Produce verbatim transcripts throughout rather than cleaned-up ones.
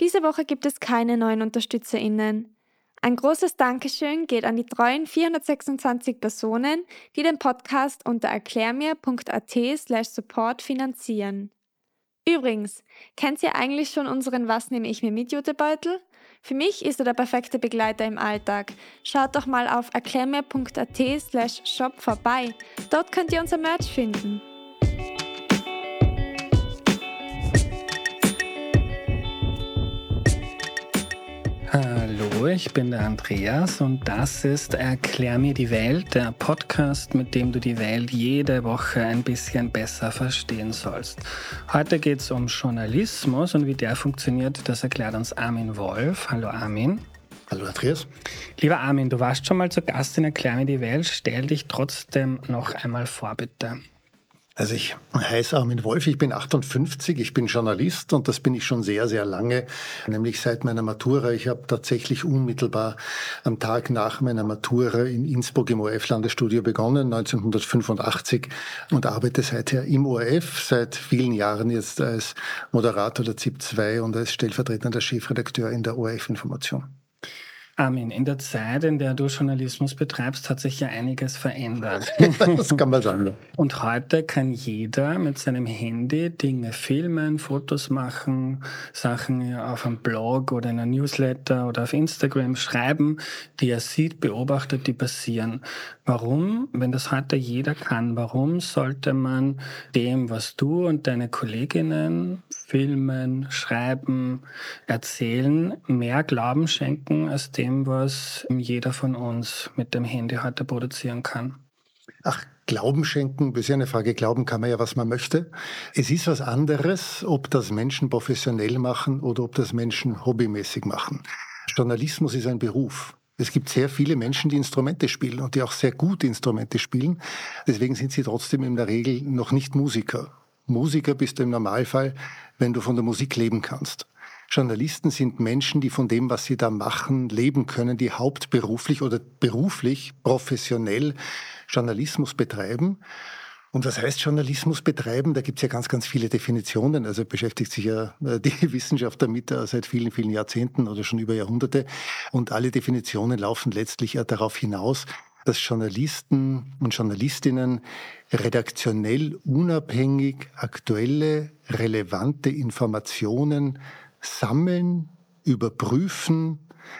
Diese Woche gibt es keine neuen UnterstützerInnen. Ein großes Dankeschön geht an die treuen vierhundertsechsundzwanzig Personen, die den Podcast unter erklärmir.at slash support finanzieren. Übrigens, kennt ihr eigentlich schon unseren Was nehme ich mir mit Jutebeutel? Für mich ist er der perfekte Begleiter im Alltag. Schaut doch mal auf erklärmir.at slash shop vorbei. Dort könnt ihr unser Merch finden. Hallo, ich bin der Andreas und das ist Erklär mir die Welt, der Podcast, mit dem du die Welt jede Woche ein bisschen besser verstehen sollst. Heute geht es um Journalismus und wie der funktioniert, das erklärt uns Armin Wolf. Hallo Armin. Hallo Andreas. Lieber Armin, du warst schon mal zu Gast in Erklär mir die Welt. Stell dich trotzdem noch einmal vor, bitte. Also ich heiße Armin Wolf, ich bin achtundfünfzig, ich bin Journalist und das bin ich schon sehr, sehr lange, nämlich seit meiner Matura. Ich habe tatsächlich unmittelbar am Tag nach meiner Matura in Innsbruck im O R F-Landesstudio begonnen, neunzehnhundertfünfundachtzig, und arbeite seither im O R F, seit vielen Jahren jetzt als Moderator der Z I P zwei und als stellvertretender Chefredakteur in der O R F-Information. Armin, in der Zeit, in der du Journalismus betreibst, hat sich ja einiges verändert. Das kann man sagen. Und heute kann jeder mit seinem Handy Dinge filmen, Fotos machen, Sachen auf einem Blog oder in einem Newsletter oder auf Instagram schreiben, die er sieht, beobachtet, die passieren. Warum, wenn das heute jeder kann, warum sollte man dem, was du und deine Kolleginnen filmen, schreiben, erzählen, mehr Glauben schenken als dem, was jeder von uns mit dem Handy heute produzieren kann? Ach, Glauben schenken, das ist ja eine Frage. Glauben kann man ja, was man möchte. Es ist was anderes, ob das Menschen professionell machen oder ob das Menschen hobbymäßig machen. Journalismus ist ein Beruf. Es gibt sehr viele Menschen, die Instrumente spielen und die auch sehr gute Instrumente spielen. Deswegen sind sie trotzdem in der Regel noch nicht Musiker. Musiker bist du im Normalfall, wenn du von der Musik leben kannst. Journalisten sind Menschen, die von dem, was sie da machen, leben können, die hauptberuflich oder beruflich, professionell Journalismus betreiben. Und was heißt Journalismus betreiben? Da gibt es ja ganz, ganz viele Definitionen. Also beschäftigt sich ja die Wissenschaft damit seit vielen, vielen Jahrzehnten oder schon über Jahrhunderte. Und alle Definitionen laufen letztlich ja darauf hinaus, dass Journalisten und Journalistinnen redaktionell unabhängig aktuelle, relevante Informationen sammeln, überprüfen,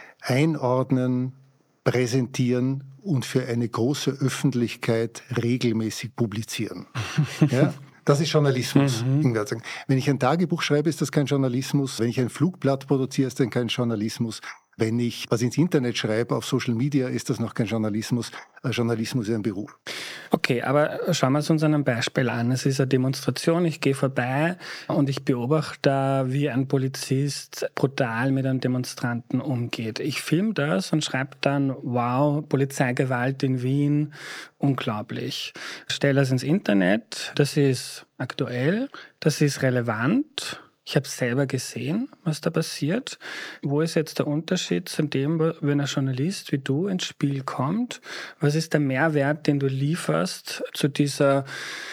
einordnen, präsentieren und für eine große Öffentlichkeit regelmäßig publizieren. Ja? Das ist Journalismus. Mhm. Wenn ich ein Tagebuch schreibe, ist das kein Journalismus. Wenn ich ein Flugblatt produziere, ist das kein Journalismus. Wenn ich was ins Internet schreibe, auf Social Media, ist das noch kein Journalismus. Journalismus ist ein Beruf. Okay, aber schauen wir es uns an einem Beispiel an. Es ist eine Demonstration, ich gehe vorbei und ich beobachte, wie ein Polizist brutal mit einem Demonstranten umgeht. Ich filme das und schreibe dann, wow, Polizeigewalt in Wien, unglaublich. Stelle es ins Internet, das ist aktuell, das ist relevant. Ich habe selber gesehen, was da passiert. Wo ist jetzt der Unterschied zu dem, wenn ein Journalist wie du ins Spiel kommt? Was ist der Mehrwert, den du lieferst zu dieser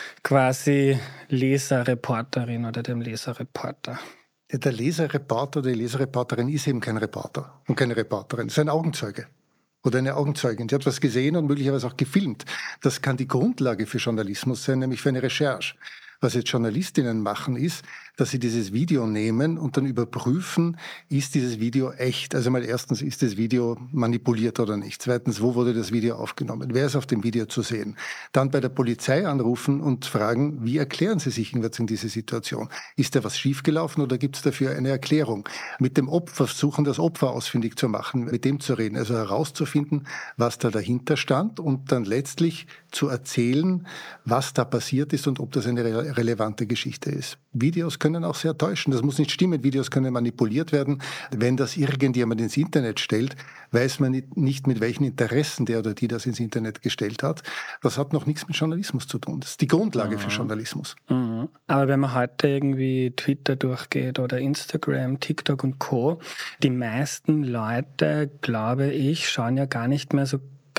quasi Leserreporterin oder dem Leserreporter? Der Leserreporter oder die Leserreporterin ist eben kein Reporter und keine Reporterin. Es ist ein Augenzeuge oder eine Augenzeugin. Die hat was gesehen und möglicherweise auch gefilmt. Das kann die Grundlage für Journalismus sein, nämlich für eine Recherche. Was jetzt Journalistinnen machen, ist, dass sie dieses Video nehmen und dann überprüfen, ist dieses Video echt? Also mal erstens, ist das Video manipuliert oder nicht? Zweitens, wo wurde das Video aufgenommen? Wer ist auf dem Video zu sehen? Dann bei der Polizei anrufen und fragen, wie erklären Sie sich in diese Situation? Ist da was schiefgelaufen oder gibt es dafür eine Erklärung? Mit dem Opfer versuchen, das Opfer ausfindig zu machen, mit dem zu reden, also herauszufinden, was da dahinter stand und dann letztlich zu erzählen, was da passiert ist und ob das eine re- relevante Geschichte ist. Videos können auch sehr täuschen. Das muss nicht stimmen. Videos können manipuliert werden. Wenn das irgendjemand ins Internet stellt, weiß man nicht, mit welchen Interessen der oder die das ins Internet gestellt hat. Das hat noch nichts mit Journalismus zu tun. Das ist die Grundlage mhm. für Journalismus. Mhm. Aber wenn man heute irgendwie Twitter durchgeht oder Instagram, TikTok und Co., die meisten Leute, glaube ich, schauen ja gar nicht mehr so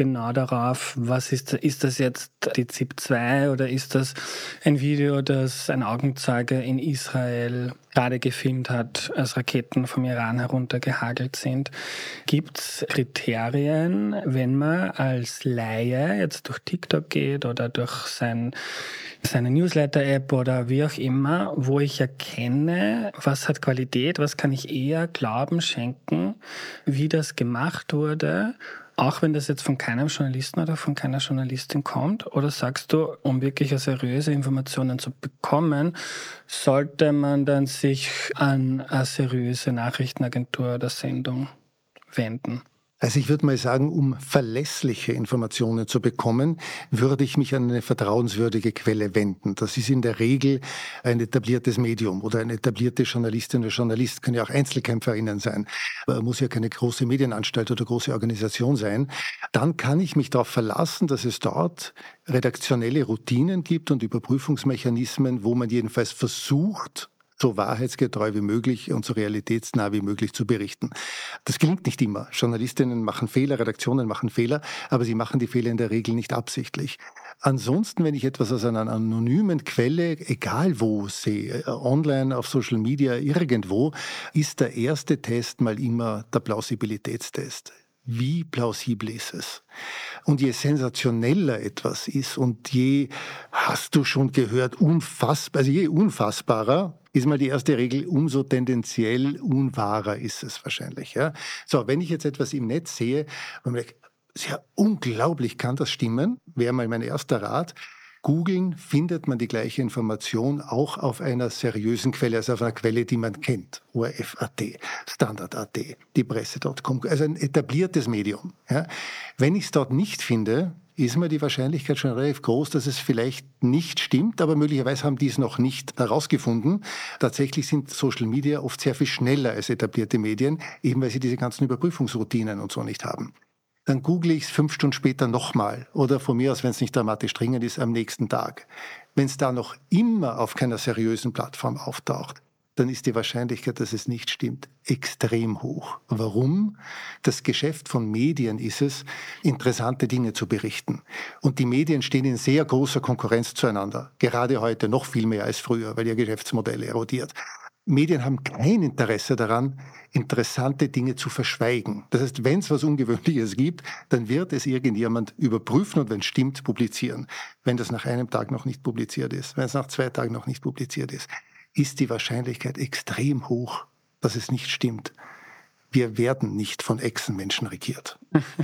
genau darauf, was ist, ist das jetzt die Z I P zwei oder ist das ein Video, das ein Augenzeuge in Israel gerade gefilmt hat, als Raketen vom Iran heruntergehagelt sind. Gibt es Kriterien, wenn man als Laie jetzt durch TikTok geht oder durch sein, seine Newsletter-App oder wie auch immer, wo ich erkenne, was hat Qualität, was kann ich eher Glauben schenken, wie das gemacht wurde, auch wenn das jetzt von keinem Journalisten oder von keiner Journalistin kommt? Oder sagst du, um wirklich seriöse Informationen zu bekommen, sollte man dann sich an eine seriöse Nachrichtenagentur oder Sendung wenden? Also ich würde mal sagen, um verlässliche Informationen zu bekommen, würde ich mich an eine vertrauenswürdige Quelle wenden. Das ist in der Regel ein etabliertes Medium oder eine etablierte Journalistin oder Journalist. Können ja auch EinzelkämpferInnen sein. Muss ja keine große Medienanstalt oder große Organisation sein. Dann kann ich mich darauf verlassen, dass es dort redaktionelle Routinen gibt und Überprüfungsmechanismen, wo man jedenfalls versucht, so wahrheitsgetreu wie möglich und so realitätsnah wie möglich zu berichten. Das gelingt nicht immer. Journalistinnen machen Fehler, Redaktionen machen Fehler, aber sie machen die Fehler in der Regel nicht absichtlich. Ansonsten, wenn ich etwas aus einer anonymen Quelle, egal wo sehe, online, auf Social Media, irgendwo, ist der erste Test mal immer der Plausibilitätstest. Wie plausibel ist es? Und je sensationeller etwas ist und je, hast du schon gehört, unfassbar, also je unfassbarer, ist mal die erste Regel, umso tendenziell unwahrer ist es wahrscheinlich. Ja? So, wenn ich jetzt etwas im Netz sehe, und mir denke, sehr unglaublich, kann das stimmen, wäre mal mein erster Rat. Googeln findet man die gleiche Information auch auf einer seriösen Quelle, also auf einer Quelle, die man kennt. O R F Punkt A T, Standard Punkt A T, die Presse Punkt com, also ein etabliertes Medium. Ja. Wenn ich es dort nicht finde, ist mir die Wahrscheinlichkeit schon relativ groß, dass es vielleicht nicht stimmt, aber möglicherweise haben die es noch nicht herausgefunden. Tatsächlich sind Social Media oft sehr viel schneller als etablierte Medien, eben weil sie diese ganzen Überprüfungsroutinen und so nicht haben. Dann google ich es fünf Stunden später nochmal oder von mir aus, wenn es nicht dramatisch dringend ist, am nächsten Tag. Wenn es da noch immer auf keiner seriösen Plattform auftaucht, dann ist die Wahrscheinlichkeit, dass es nicht stimmt, extrem hoch. Warum? Das Geschäft von Medien ist es, interessante Dinge zu berichten. Und die Medien stehen in sehr großer Konkurrenz zueinander. Gerade heute noch viel mehr als früher, weil ihr Geschäftsmodell erodiert. Medien haben kein Interesse daran, interessante Dinge zu verschweigen. Das heißt, wenn es was Ungewöhnliches gibt, dann wird es irgendjemand überprüfen und wenn es stimmt, publizieren. Wenn das nach einem Tag noch nicht publiziert ist, wenn es nach zwei Tagen noch nicht publiziert ist, ist die Wahrscheinlichkeit extrem hoch, dass es nicht stimmt. Wir werden nicht von Echsenmenschen regiert.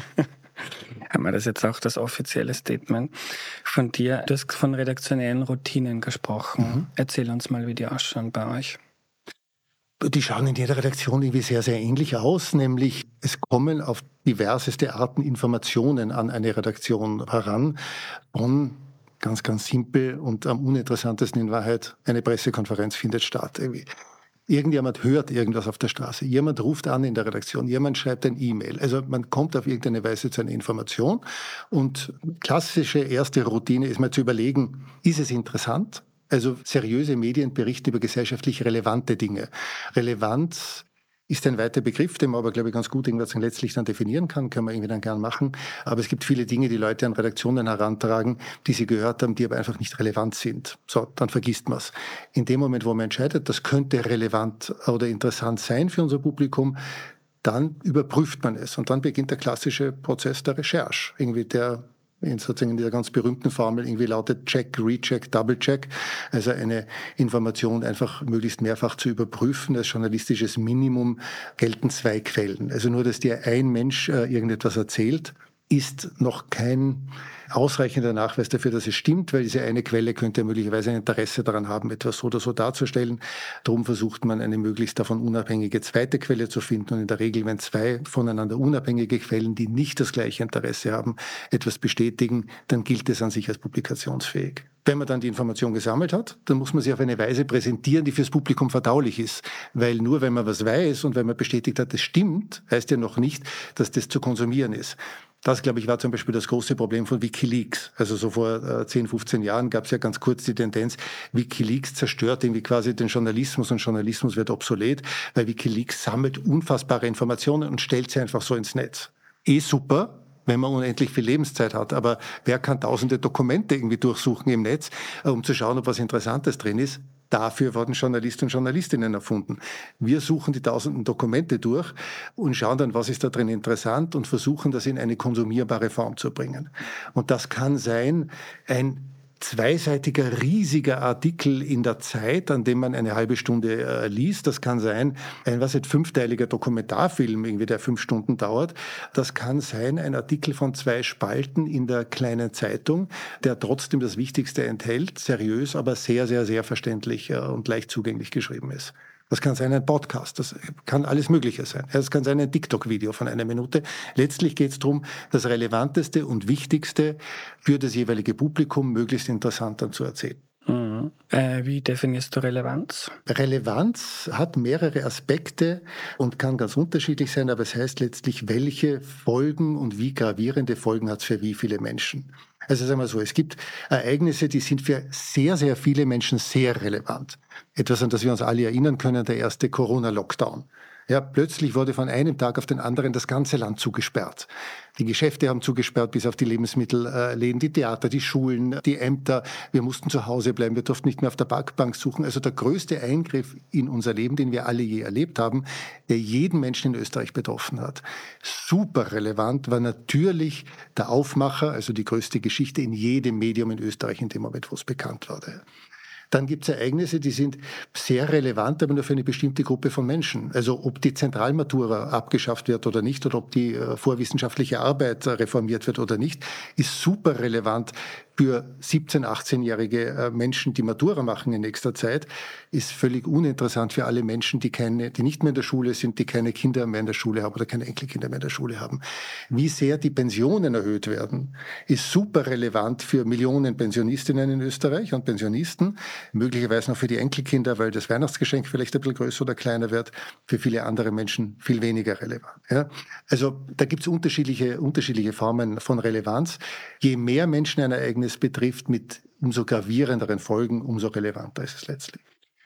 Haben wir das jetzt auch das offizielle Statement von dir? Du hast von redaktionellen Routinen gesprochen. Mhm. Erzähl uns mal, wie die ausschauen bei euch. Die schauen in jeder Redaktion irgendwie sehr, sehr ähnlich aus, nämlich es kommen auf diverseste Arten Informationen an eine Redaktion heran. Von ganz, ganz simpel und am uninteressantesten in Wahrheit, eine Pressekonferenz findet statt. Irgendwie. Irgendjemand hört irgendwas auf der Straße, jemand ruft an in der Redaktion, jemand schreibt ein E-Mail. Also man kommt auf irgendeine Weise zu einer Information und klassische erste Routine ist mal zu überlegen, ist es interessant? Also seriöse Medien berichten über gesellschaftlich relevante Dinge. Relevanz ist ein weiter Begriff, den man aber, glaube ich, ganz gut irgendwas letztlich dann definieren kann, kann man irgendwie dann gern machen. Aber es gibt viele Dinge, die Leute an Redaktionen herantragen, die sie gehört haben, die aber einfach nicht relevant sind. So, dann vergisst man es. In dem Moment, wo man entscheidet, das könnte relevant oder interessant sein für unser Publikum, dann überprüft man es. Und dann beginnt der klassische Prozess der Recherche. Irgendwie der in sozusagen in dieser ganz berühmten Formel irgendwie lautet Check, Recheck, Double-Check. Also eine Information einfach möglichst mehrfach zu überprüfen. Als journalistisches Minimum gelten zwei Quellen. Also nur, dass dir ein Mensch äh, irgendetwas erzählt, ist noch kein ausreichender Nachweis dafür, dass es stimmt, weil diese eine Quelle könnte möglicherweise ein Interesse daran haben, etwas so oder so darzustellen. Darum versucht man, eine möglichst davon unabhängige zweite Quelle zu finden. Und in der Regel, wenn zwei voneinander unabhängige Quellen, die nicht das gleiche Interesse haben, etwas bestätigen, dann gilt es an sich als publikationsfähig. Wenn man dann die Information gesammelt hat, dann muss man sie auf eine Weise präsentieren, die fürs Publikum verdaulich ist. Weil nur wenn man was weiß und wenn man bestätigt hat, es stimmt, heißt ja noch nicht, dass das zu konsumieren ist. Das, glaube ich, war zum Beispiel das große Problem von WikiLeaks. Also so vor zehn, fünfzehn Jahren gab es ja ganz kurz die Tendenz, WikiLeaks zerstört irgendwie quasi den Journalismus und Journalismus wird obsolet, weil WikiLeaks sammelt unfassbare Informationen und stellt sie einfach so ins Netz. Eh super, wenn man unendlich viel Lebenszeit hat. Aber wer kann tausende Dokumente irgendwie durchsuchen im Netz, um zu schauen, ob was Interessantes drin ist? Dafür wurden Journalisten und Journalistinnen erfunden. Wir suchen die tausenden Dokumente durch und schauen dann, was ist da drin interessant und versuchen, das in eine konsumierbare Form zu bringen. Und das kann sein, ein zweiseitiger, riesiger Artikel in der Zeit, an dem man eine halbe Stunde äh, liest. Das kann sein, ein was jetzt fünfteiliger Dokumentarfilm, irgendwie, der fünf Stunden dauert. Das kann sein, ein Artikel von zwei Spalten in der kleinen Zeitung, der trotzdem das Wichtigste enthält, seriös, aber sehr, sehr, sehr verständlich äh, und leicht zugänglich geschrieben ist. Das kann sein ein Podcast, das kann alles Mögliche sein. Es kann sein ein TikTok-Video von einer Minute. Letztlich geht es darum, das Relevanteste und Wichtigste für das jeweilige Publikum möglichst interessant dann zu erzählen. Mhm. Äh, wie definierst du Relevanz? Relevanz hat mehrere Aspekte und kann ganz unterschiedlich sein, aber es heißt letztlich, welche Folgen und wie gravierende Folgen hat es für wie viele Menschen. Also sagen wir so, es gibt Ereignisse, die sind für sehr, sehr viele Menschen sehr relevant. Etwas, an das wir uns alle erinnern können, der erste Corona-Lockdown. Ja, plötzlich wurde von einem Tag auf den anderen das ganze Land zugesperrt. Die Geschäfte haben zugesperrt, bis auf die Lebensmittelläden, die Theater, die Schulen, die Ämter. Wir mussten zu Hause bleiben, wir durften nicht mehr auf der Parkbank suchen. Also der größte Eingriff in unser Leben, den wir alle je erlebt haben, der jeden Menschen in Österreich betroffen hat. Super relevant war natürlich der Aufmacher, also die größte Geschichte in jedem Medium in Österreich in dem Moment, wo es bekannt wurde. Dann gibt es Ereignisse, die sind sehr relevant, aber nur für eine bestimmte Gruppe von Menschen. Also ob die Zentralmatura abgeschafft wird oder nicht, oder ob die äh, vorwissenschaftliche Arbeit äh, reformiert wird oder nicht, ist super relevant für siebzehn-, achtzehnjährige äh, Menschen, die Matura machen in nächster Zeit, ist völlig uninteressant für alle Menschen, die keine, die nicht mehr in der Schule sind, die keine Kinder mehr in der Schule haben oder keine Enkelkinder mehr in der Schule haben. Wie sehr die Pensionen erhöht werden, ist super relevant für Millionen Pensionistinnen in Österreich und Pensionisten, möglicherweise noch für die Enkelkinder, weil das Weihnachtsgeschenk vielleicht ein bisschen größer oder kleiner wird, für viele andere Menschen viel weniger relevant. Ja? Also da gibt es unterschiedliche, unterschiedliche Formen von Relevanz. Je mehr Menschen ein Ereignis betrifft, mit umso gravierenderen Folgen, umso relevanter ist es letztlich.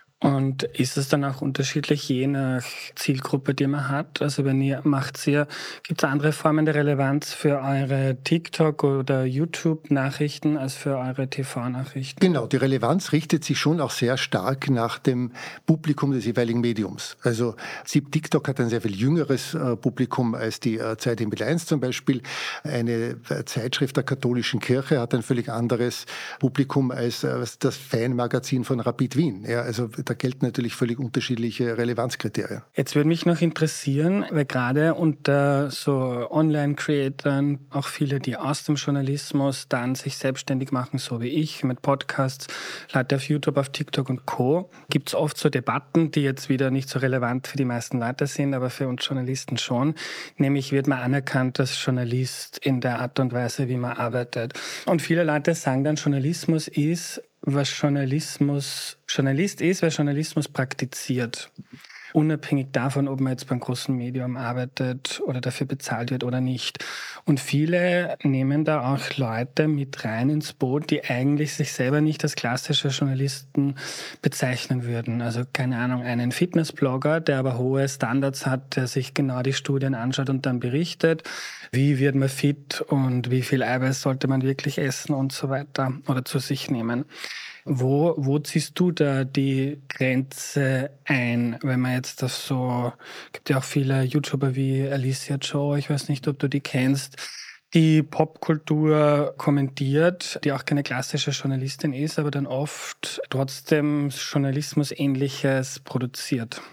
Und ist es dann auch unterschiedlich, je nach Zielgruppe, die man hat? Also wenn ihr macht ihr, gibt es andere Formen der Relevanz für eure TikTok- oder YouTube-Nachrichten als für eure T V-Nachrichten? Genau, die Relevanz richtet sich schon auch sehr stark nach dem Publikum des jeweiligen Mediums. Also TikTok hat ein sehr viel jüngeres äh, Publikum als die äh, Zeit in Bild eins zum Beispiel. Eine äh, Zeitschrift der katholischen Kirche hat ein völlig anderes Publikum als äh, das Fanmagazin von Rapid Wien. Ja, also da gelten natürlich völlig unterschiedliche Relevanzkriterien. Jetzt würde mich noch interessieren, weil gerade unter so Online-Creatoren auch viele, die aus dem Journalismus dann sich selbstständig machen, so wie ich, mit Podcasts, Leute auf YouTube, auf TikTok und Co., gibt es oft so Debatten, die jetzt wieder nicht so relevant für die meisten Leute sind, aber für uns Journalisten schon. Nämlich wird man anerkannt als Journalist in der Art und Weise, wie man arbeitet. Und viele Leute sagen dann, Journalismus ist, was Journalismus Journalist ist, wer Journalismus praktiziert. Unabhängig davon, ob man jetzt beim großen Medium arbeitet oder dafür bezahlt wird oder nicht. Und viele nehmen da auch Leute mit rein ins Boot, die eigentlich sich selber nicht als klassische Journalisten bezeichnen würden. Also keine Ahnung, einen Fitnessblogger, der aber hohe Standards hat, der sich genau die Studien anschaut und dann berichtet, wie wird man fit und wie viel Eiweiß sollte man wirklich essen und so weiter oder zu sich nehmen. Wo, wo ziehst du da die Grenze ein, wenn man jetzt das so, gibt ja auch viele YouTuber wie Alicia Joe, ich weiß nicht, ob du die kennst, die Popkultur kommentiert, die auch keine klassische Journalistin ist, aber dann oft trotzdem Journalismus-Ähnliches produziert.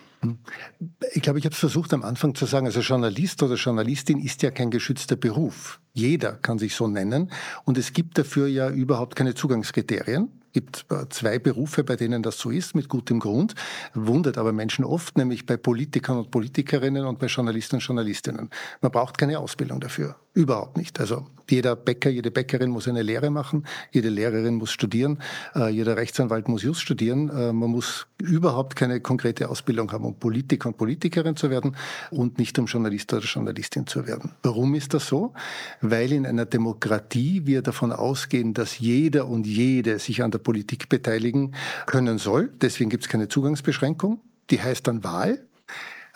Ich glaube, ich habe es versucht am Anfang zu sagen, also Journalist oder Journalistin ist ja kein geschützter Beruf. Jeder kann sich so nennen und es gibt dafür ja überhaupt keine Zugangskriterien. Es gibt zwei Berufe, bei denen das so ist, mit gutem Grund, wundert aber Menschen oft, nämlich bei Politikern und Politikerinnen und bei Journalisten und Journalistinnen. Man braucht keine Ausbildung dafür, überhaupt nicht. Also jeder Bäcker, jede Bäckerin muss eine Lehre machen, jede Lehrerin muss studieren, äh, jeder Rechtsanwalt muss Just studieren. Äh, man muss überhaupt keine konkrete Ausbildung haben, um Politiker und Politikerin zu werden und nicht um Journalist oder Journalistin zu werden. Warum ist das so? Weil in einer Demokratie wir davon ausgehen, dass jeder und jede sich an der Politik beteiligen können soll. Deswegen gibt es keine Zugangsbeschränkung. Die heißt dann Wahl.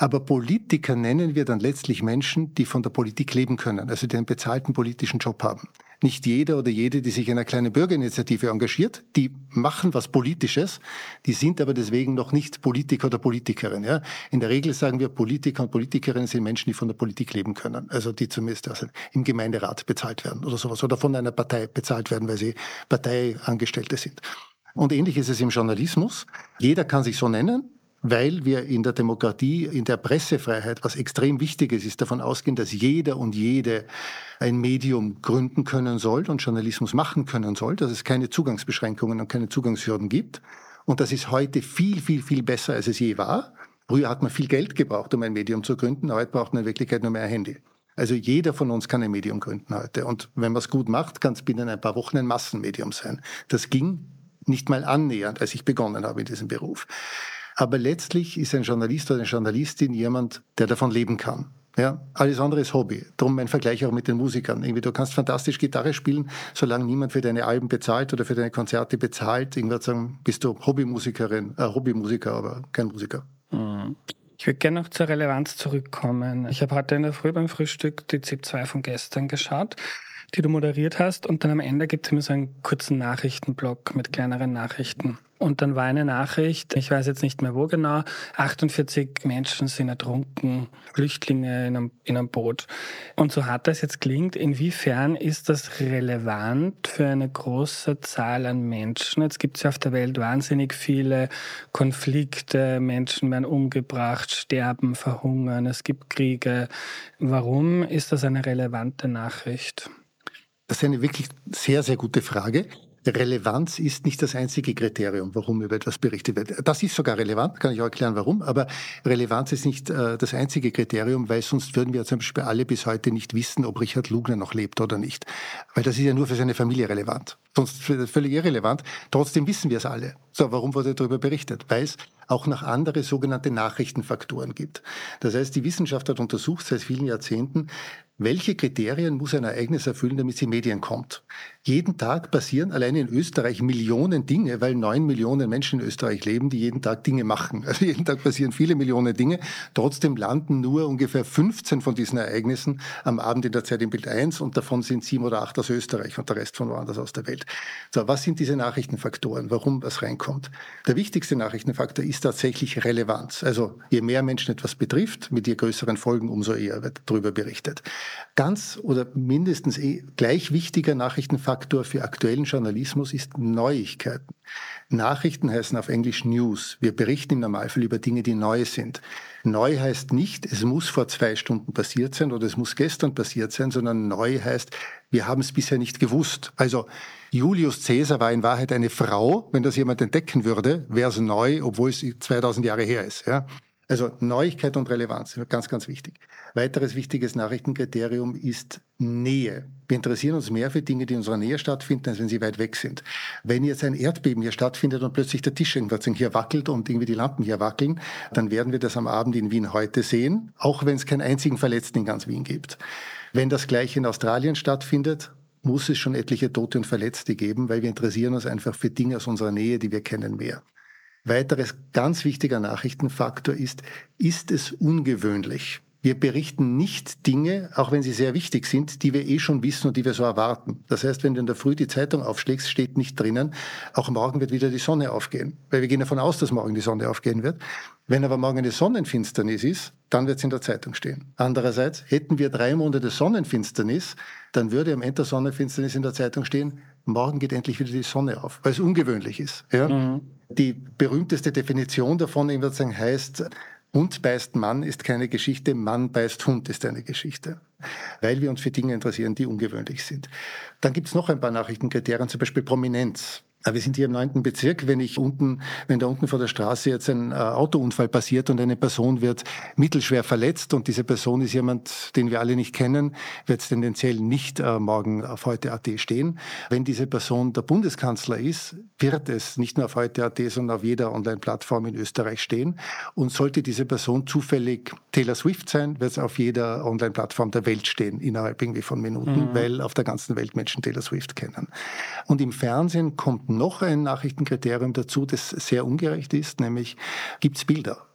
Aber Politiker nennen wir dann letztlich Menschen, die von der Politik leben können, also die einen bezahlten politischen Job haben. Nicht jeder oder jede, die sich in einer kleinen Bürgerinitiative engagiert, die machen was Politisches, die sind aber deswegen noch nicht Politiker oder Politikerin. Ja? In der Regel sagen wir, Politiker und Politikerinnen sind Menschen, die von der Politik leben können, also die zumindest also im Gemeinderat bezahlt werden oder sowas oder von einer Partei bezahlt werden, weil sie Parteiangestellte sind. Und ähnlich ist es im Journalismus. Jeder kann sich so nennen, weil wir in der Demokratie, in der Pressefreiheit, was extrem wichtig ist, ist davon ausgehen, dass jeder und jede ein Medium gründen können soll und Journalismus machen können soll, dass es keine Zugangsbeschränkungen und keine Zugangshürden gibt. Und das ist heute viel, viel, viel besser, als es je war. Früher hat man viel Geld gebraucht, um ein Medium zu gründen. Heute braucht man in Wirklichkeit nur mehr ein Handy. Also jeder von uns kann ein Medium gründen heute. Und wenn man es gut macht, kann es binnen ein paar Wochen ein Massenmedium sein. Das ging nicht mal annähernd, als ich begonnen habe in diesem Beruf. Aber letztlich ist ein Journalist oder eine Journalistin jemand, der davon leben kann. Ja, alles andere ist Hobby. Darum mein Vergleich auch mit den Musikern. Irgendwie, du kannst fantastisch Gitarre spielen, solange niemand für deine Alben bezahlt oder für deine Konzerte bezahlt. Irgendwann sagen, bist du Hobbymusikerin, äh, Hobbymusiker, aber kein Musiker. Mhm. Ich würde gerne noch zur Relevanz zurückkommen. Ich habe heute in der Früh beim Frühstück die ZIP zwei von gestern geschaut, die du moderiert hast. Und dann am Ende gibt es immer so einen kurzen Nachrichtenblock mit kleineren Nachrichten. Und dann war eine Nachricht, ich weiß jetzt nicht mehr wo genau, achtundvierzig Menschen sind ertrunken, Flüchtlinge in einem, in einem Boot. Und so hart das jetzt klingt, inwiefern ist das relevant für eine große Zahl an Menschen? Jetzt gibt es ja auf der Welt wahnsinnig viele Konflikte, Menschen werden umgebracht, sterben, verhungern, es gibt Kriege. Warum ist das eine relevante Nachricht? Das ist eine wirklich sehr, sehr gute Frage. Relevanz ist nicht das einzige Kriterium, warum über etwas berichtet wird. Das ist sogar relevant, kann ich auch erklären, warum. Aber Relevanz ist nicht äh, das einzige Kriterium, weil sonst würden wir zum Beispiel alle bis heute nicht wissen, ob Richard Lugner noch lebt oder nicht. Weil das ist ja nur für seine Familie relevant. Sonst völlig irrelevant. Trotzdem wissen wir es alle. So, warum wurde darüber berichtet? Weil es auch noch andere sogenannte Nachrichtenfaktoren gibt. Das heißt, die Wissenschaft hat untersucht seit vielen Jahrzehnten, welche Kriterien muss ein Ereignis erfüllen, damit es in Medien kommt. Jeden Tag passieren allein in Österreich Millionen Dinge, weil neun Millionen Menschen in Österreich leben, die jeden Tag Dinge machen. Also jeden Tag passieren viele Millionen Dinge. Trotzdem landen nur ungefähr fünfzehn von diesen Ereignissen am Abend in der Zeit im Bild eins und davon sind sieben oder acht aus Österreich und der Rest von woanders aus der Welt. So, was sind diese Nachrichtenfaktoren, warum was reinkommt? Der wichtigste Nachrichtenfaktor ist tatsächlich Relevanz. Also je mehr Menschen etwas betrifft, mit je größeren Folgen, umso eher wird darüber berichtet. Ganz oder mindestens eh gleich wichtiger Nachrichtenfaktor für aktuellen Journalismus ist Neuigkeiten. Nachrichten heißen auf Englisch News. Wir berichten im Normalfall über Dinge, die neu sind. Neu heißt nicht, es muss vor zwei Stunden passiert sein oder es muss gestern passiert sein, sondern neu heißt, wir haben es bisher nicht gewusst. Also Julius Caesar war in Wahrheit eine Frau. Wenn das jemand entdecken würde, wäre es neu, obwohl es zweitausend Jahre her ist. Ja? Also Neuigkeit und Relevanz, ganz, ganz wichtig. Weiteres wichtiges Nachrichtenkriterium ist Nähe. Wir interessieren uns mehr für Dinge, die in unserer Nähe stattfinden, als wenn sie weit weg sind. Wenn jetzt ein Erdbeben hier stattfindet und plötzlich der Tisch irgendwas hier wackelt und irgendwie die Lampen hier wackeln, dann werden wir das am Abend in Wien heute sehen, auch wenn es keinen einzigen Verletzten in ganz Wien gibt. Wenn das Gleiche in Australien stattfindet, muss es schon etliche Tote und Verletzte geben, weil wir interessieren uns einfach für Dinge aus unserer Nähe, die wir kennen, mehr. Weiteres ganz wichtiger Nachrichtenfaktor ist, ist es ungewöhnlich? Wir berichten nicht Dinge, auch wenn sie sehr wichtig sind, die wir eh schon wissen und die wir so erwarten. Das heißt, wenn du in der Früh die Zeitung aufschlägst, steht nicht drinnen, auch morgen wird wieder die Sonne aufgehen. Weil wir gehen davon aus, dass morgen die Sonne aufgehen wird. Wenn aber morgen eine Sonnenfinsternis ist, dann wird es in der Zeitung stehen. Andererseits, hätten wir drei Monate Sonnenfinsternis, dann würde am Ende der Sonnenfinsternis in der Zeitung stehen, morgen geht endlich wieder die Sonne auf, weil es ungewöhnlich ist. Ja? Mhm. Die berühmteste Definition davon heißt, Hund beißt Mann ist keine Geschichte, Mann beißt Hund ist eine Geschichte. Weil wir uns für Dinge interessieren, die ungewöhnlich sind. Dann gibt es noch ein paar Nachrichtenkriterien, zum Beispiel Prominenz. Wir sind hier im neunten Bezirk. Wenn ich unten, wenn da unten vor der Straße jetzt ein äh, Autounfall passiert und eine Person wird mittelschwer verletzt und diese Person ist jemand, den wir alle nicht kennen, wird es tendenziell nicht äh, morgen auf heute Punkt at stehen. Wenn diese Person der Bundeskanzler ist, wird es nicht nur auf heute Punkt at, sondern auf jeder Online-Plattform in Österreich stehen. Und sollte diese Person zufällig Taylor Swift sein, wird es auf jeder Online-Plattform der Welt stehen, innerhalb irgendwie von Minuten, mhm. weil auf der ganzen Welt Menschen Taylor Swift kennen. Und im Fernsehen kommt noch ein Nachrichtenkriterium dazu, das sehr ungerecht ist, nämlich gibt es Bilder.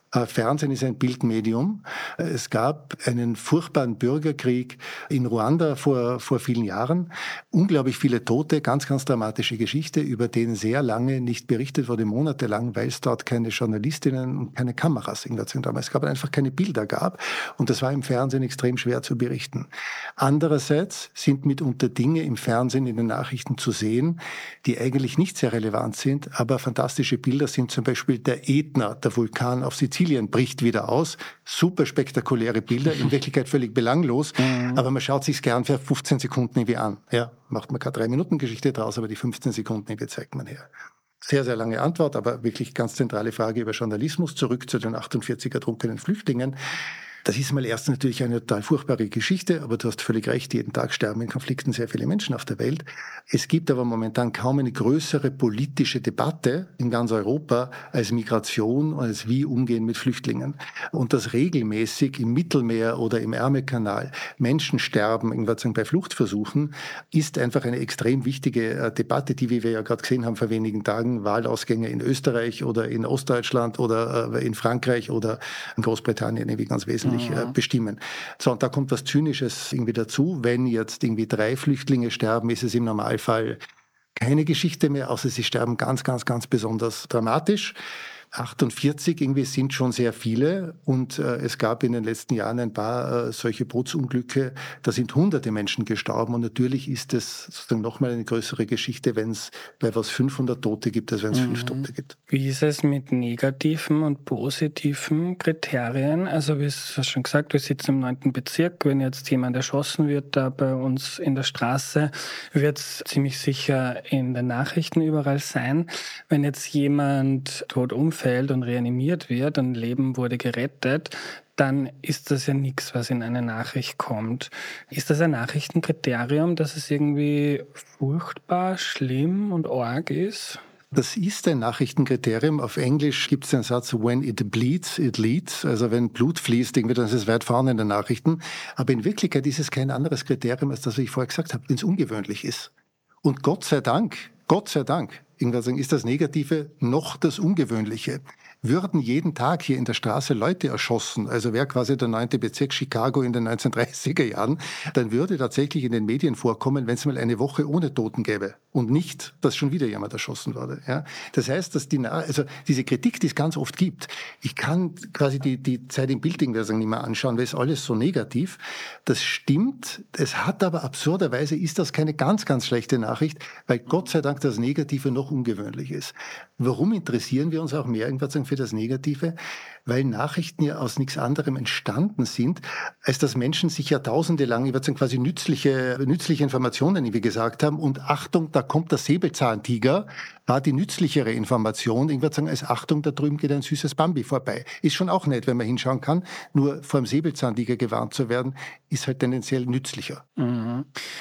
Fernsehen ist ein Bildmedium. Es gab einen furchtbaren Bürgerkrieg in Ruanda vor, vor vielen Jahren. Unglaublich viele Tote, ganz, ganz dramatische Geschichte, über den sehr lange nicht berichtet wurde, monatelang, weil es dort keine Journalistinnen und keine Kameras in der Zeit damals gab, einfach keine Bilder gab. Und das war im Fernsehen extrem schwer zu berichten. Andererseits sind mitunter Dinge im Fernsehen, in den Nachrichten zu sehen, die eigentlich nicht sehr relevant sind, aber fantastische Bilder sind, zum Beispiel der Ätna, der Vulkan auf Sizilien, bricht wieder aus. Super spektakuläre Bilder, in Wirklichkeit völlig belanglos, mhm. aber man schaut sich's gern für fünfzehn Sekunden irgendwie an. Ja, macht man keine drei Minuten Geschichte draus, aber die fünfzehn Sekunden irgendwie zeigt man her. Sehr, sehr lange Antwort, aber wirklich ganz zentrale Frage über Journalismus. Zurück zu den achtundvierzig ertrunkenen Flüchtlingen. Das ist mal erst natürlich eine total furchtbare Geschichte, aber du hast völlig recht, jeden Tag sterben in Konflikten sehr viele Menschen auf der Welt. Es gibt aber momentan kaum eine größere politische Debatte in ganz Europa als Migration und als wie umgehen mit Flüchtlingen. Und dass regelmäßig im Mittelmeer oder im Ärmelkanal Menschen sterben, irgendwas bei Fluchtversuchen, ist einfach eine extrem wichtige Debatte, die, wie wir ja gerade gesehen haben vor wenigen Tagen, Wahlausgänge in Österreich oder in Ostdeutschland oder in Frankreich oder in Großbritannien irgendwie ganz wesentlich Mhm. bestimmen. So, und da kommt was Zynisches irgendwie dazu. Wenn jetzt irgendwie drei Flüchtlinge sterben, ist es im Normalfall keine Geschichte mehr, außer sie sterben ganz, ganz, ganz besonders dramatisch. achtundvierzig irgendwie sind schon sehr viele und äh, es gab in den letzten Jahren ein paar äh, solche Bootsunglücke, da sind hunderte Menschen gestorben und natürlich ist es sozusagen nochmal eine größere Geschichte, wenn es bei was fünfhundert Tote gibt, als wenn es mhm. fünf Tote gibt. Wie ist es mit negativen und positiven Kriterien? Also wie du hast schon gesagt, wir sitzen im neunten Bezirk, wenn jetzt jemand erschossen wird da bei uns in der Straße, wird es ziemlich sicher in den Nachrichten überall sein. Wenn jetzt jemand tot umfällt und reanimiert wird und Leben wurde gerettet, dann ist das ja nichts, was in eine Nachricht kommt. Ist das ein Nachrichtenkriterium, dass es irgendwie furchtbar, schlimm und arg ist? Das ist ein Nachrichtenkriterium. Auf Englisch gibt es den Satz, when it bleeds, it leads. Also wenn Blut fließt, irgendwie, dann ist es weit vorne in den Nachrichten. Aber in Wirklichkeit ist es kein anderes Kriterium, als das, was ich vorher gesagt habe, wenn es ungewöhnlich ist. Und Gott sei Dank, Gott sei Dank, irgendwann sagen, ist das Negative noch das Ungewöhnliche. Würden jeden Tag hier in der Straße Leute erschossen, also wäre quasi der neunte Bezirk Chicago in den neunzehnhundertdreißiger Jahren, dann würde tatsächlich in den Medien vorkommen, wenn es mal eine Woche ohne Toten gäbe und nicht, dass schon wieder jemand erschossen wurde. Ja? Das heißt, dass die, also diese Kritik, die es ganz oft gibt, ich kann quasi die, die Zeit im Bild nicht mehr anschauen, weil es alles so negativ. Das stimmt, es hat aber absurderweise, ist das keine ganz, ganz schlechte Nachricht, weil Gott sei Dank das Negative noch ungewöhnlich ist. Warum interessieren wir uns auch mehr irgendwas für das Negative? Weil Nachrichten ja aus nichts anderem entstanden sind, als dass Menschen sich Jahrtausende lang, ich würde sagen, quasi nützliche, nützliche Informationen, wie gesagt haben. Und Achtung, da kommt der Säbelzahntiger, war die nützlichere Information. Ich würde sagen, als Achtung, da drüben geht ein süßes Bambi vorbei. Ist schon auch nett, wenn man hinschauen kann. Nur vor dem Säbelzahntiger gewarnt zu werden, ist halt tendenziell nützlicher. Mhm.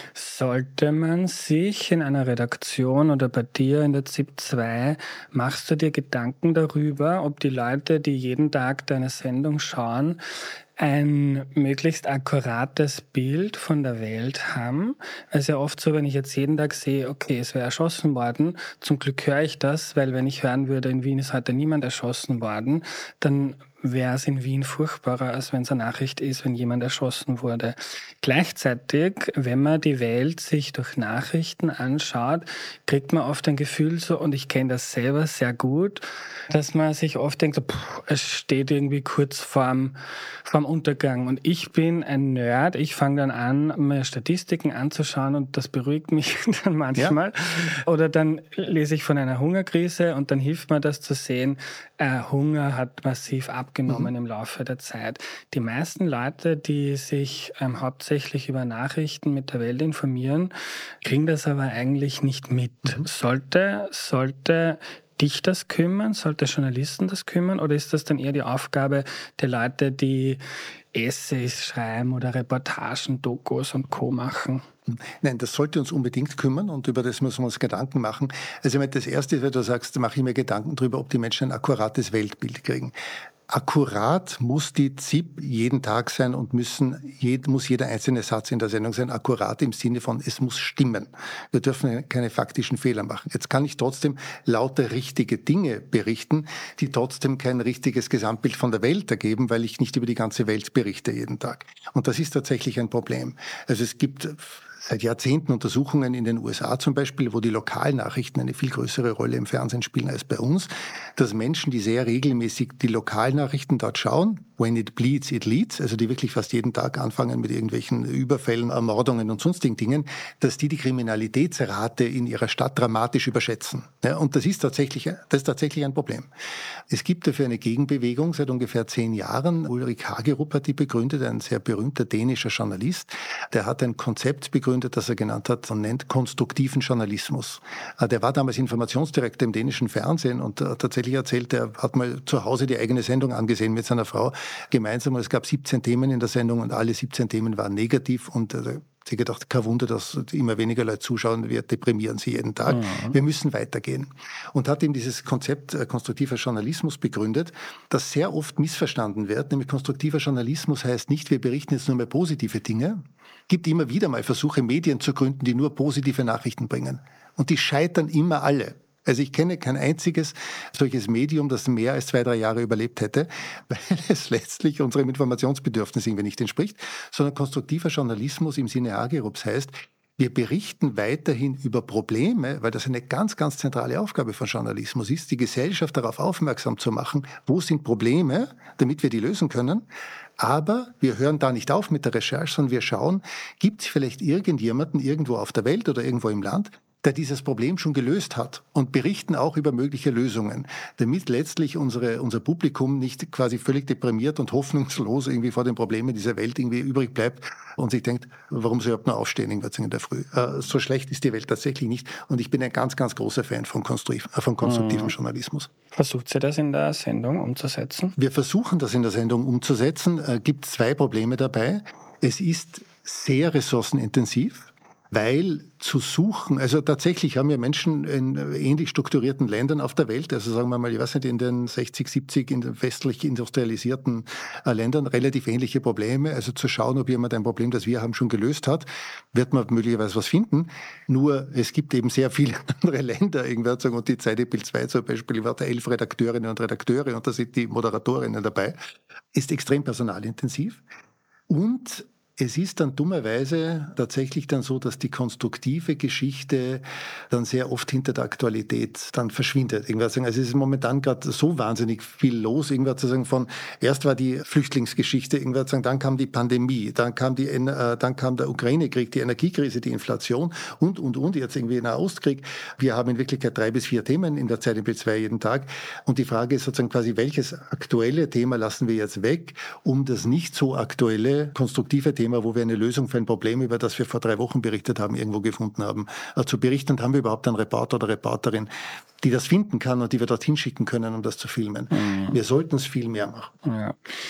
Sollte man sich in einer Redaktion oder bei dir in der Z I P zwei, machst du dir Gedanken darüber, ob die Leute, die jeden Tag deine Sendung schauen, ein möglichst akkurates Bild von der Welt haben? Es ist ja oft so, wenn ich jetzt jeden Tag sehe, okay, es wäre erschossen worden, zum Glück höre ich das, weil wenn ich hören würde, in Wien ist heute niemand erschossen worden, dann wäre es in Wien furchtbarer, als wenn es eine Nachricht ist, wenn jemand erschossen wurde. Gleichzeitig, wenn man die Welt sich durch Nachrichten anschaut, kriegt man oft ein Gefühl so, und ich kenne das selber sehr gut, dass man sich oft denkt, pff, es steht irgendwie kurz vorm, vorm Untergang. Und ich bin ein Nerd, ich fange dann an, mir Statistiken anzuschauen und das beruhigt mich dann manchmal. Ja. Oder dann lese ich von einer Hungerkrise und dann hilft mir das zu sehen, äh, Hunger hat massiv abgenommen mhm. im Laufe der Zeit. Die meisten Leute, die sich ähm, hauptsächlich über Nachrichten mit der Welt informieren, kriegen das aber eigentlich nicht mit. Mhm. Sollte, sollte dich das kümmern? Sollte Journalisten das kümmern? Oder ist das dann eher die Aufgabe der Leute, die Essays schreiben oder Reportagen, Dokus und Co. machen? Nein, das sollte uns unbedingt kümmern und über das müssen wir uns Gedanken machen. Also ich meine, das Erste ist, wenn du sagst, mache ich mir Gedanken darüber, ob die Menschen ein akkurates Weltbild kriegen. Akkurat muss die Z I P jeden Tag sein und müssen, jed, muss jeder einzelne Satz in der Sendung sein. Akkurat im Sinne von, es muss stimmen. Wir dürfen keine faktischen Fehler machen. Jetzt kann ich trotzdem lauter richtige Dinge berichten, die trotzdem kein richtiges Gesamtbild von der Welt ergeben, weil ich nicht über die ganze Welt berichte jeden Tag. Und das ist tatsächlich ein Problem. Also es gibt seit Jahrzehnten Untersuchungen in den U S A zum Beispiel, wo die Lokalnachrichten eine viel größere Rolle im Fernsehen spielen als bei uns, dass Menschen, die sehr regelmäßig die Lokalnachrichten dort schauen, when it bleeds, it leads, also die wirklich fast jeden Tag anfangen mit irgendwelchen Überfällen, Ermordungen und sonstigen Dingen, dass die die Kriminalitätsrate in ihrer Stadt dramatisch überschätzen. Ja, und das ist tatsächlich, das ist tatsächlich ein Problem. Es gibt dafür eine Gegenbewegung seit ungefähr zehn Jahren. Ulrich Hagerup hat die begründet, ein sehr berühmter dänischer Journalist. Der hat ein Konzept begründet, das er genannt hat und nennt konstruktiven Journalismus. Der war damals Informationsdirektor im dänischen Fernsehen und tatsächlich erzählt, er hat mal zu Hause die eigene Sendung angesehen mit seiner Frau gemeinsam. Und es gab siebzehn Themen in der Sendung und alle siebzehn Themen waren negativ und äh, sie gedacht, kein Wunder, dass immer weniger Leute zuschauen, wir deprimieren sie jeden Tag. Mhm. Wir müssen weitergehen. Und hat ihm dieses Konzept äh, konstruktiver Journalismus begründet, das sehr oft missverstanden wird. Nämlich konstruktiver Journalismus heißt nicht, wir berichten jetzt nur mehr positive Dinge. Es gibt immer wieder mal Versuche, Medien zu gründen, die nur positive Nachrichten bringen. Und die scheitern immer alle. Also ich kenne kein einziges solches Medium, das mehr als zwei, drei Jahre überlebt hätte, weil es letztlich unserem Informationsbedürfnis irgendwie nicht entspricht, sondern konstruktiver Journalismus im Sinne Hagerups heißt, wir berichten weiterhin über Probleme, weil das eine ganz, ganz zentrale Aufgabe von Journalismus ist, die Gesellschaft darauf aufmerksam zu machen, wo sind Probleme, damit wir die lösen können. Aber wir hören da nicht auf mit der Recherche, sondern wir schauen, gibt es vielleicht irgendjemanden irgendwo auf der Welt oder irgendwo im Land, der dieses Problem schon gelöst hat und berichten auch über mögliche Lösungen, damit letztlich unsere, unser Publikum nicht quasi völlig deprimiert und hoffnungslos irgendwie vor den Problemen dieser Welt irgendwie übrig bleibt und sich denkt, warum soll ich überhaupt nur aufstehen in der Früh? Äh, so schlecht ist die Welt tatsächlich nicht und ich bin ein ganz, ganz großer Fan von, konstruktiv, äh, von konstruktivem mhm. Journalismus. Versucht ihr das in der Sendung umzusetzen? Wir versuchen das in der Sendung umzusetzen. Es äh, gibt zwei Probleme dabei. Es ist sehr ressourcenintensiv, weil zu suchen, also tatsächlich haben ja Menschen in ähnlich strukturierten Ländern auf der Welt, also sagen wir mal, ich weiß nicht, in den sechzig, siebzig in den westlich industrialisierten Ländern relativ ähnliche Probleme. Also zu schauen, ob jemand ein Problem, das wir haben, schon gelöst hat, wird man möglicherweise was finden. Nur es gibt eben sehr viele andere Länder, irgendwer sagen, und die Zeit E Bild zwei zum Beispiel, war da elf Redakteurinnen und Redakteure und da sind die Moderatorinnen dabei, ist extrem personalintensiv und es ist dann dummerweise tatsächlich dann so, dass die konstruktive Geschichte dann sehr oft hinter der Aktualität dann verschwindet. Irgendwas sagen, also es ist momentan gerade so wahnsinnig viel los, irgendwas zu sagen von, erst war die Flüchtlingsgeschichte, irgendwas zu sagen, dann kam die Pandemie, dann kam die, äh, dann kam der Ukraine-Krieg, die Energiekrise, die Inflation und, und, und, jetzt irgendwie der Ostkrieg. Wir haben in Wirklichkeit drei bis vier Themen in der Zeit E Bild zwei jeden Tag. Und die Frage ist sozusagen quasi, welches aktuelle Thema lassen wir jetzt weg, um das nicht so aktuelle, konstruktive Thema, wo wir eine Lösung für ein Problem, über das wir vor drei Wochen berichtet haben, irgendwo gefunden haben, äh, zu berichten. Und haben wir überhaupt einen Reporter oder Reporterin, die das finden kann und die wir dorthin schicken können, um das zu filmen. Mhm. Wir sollten es viel mehr machen. Ja.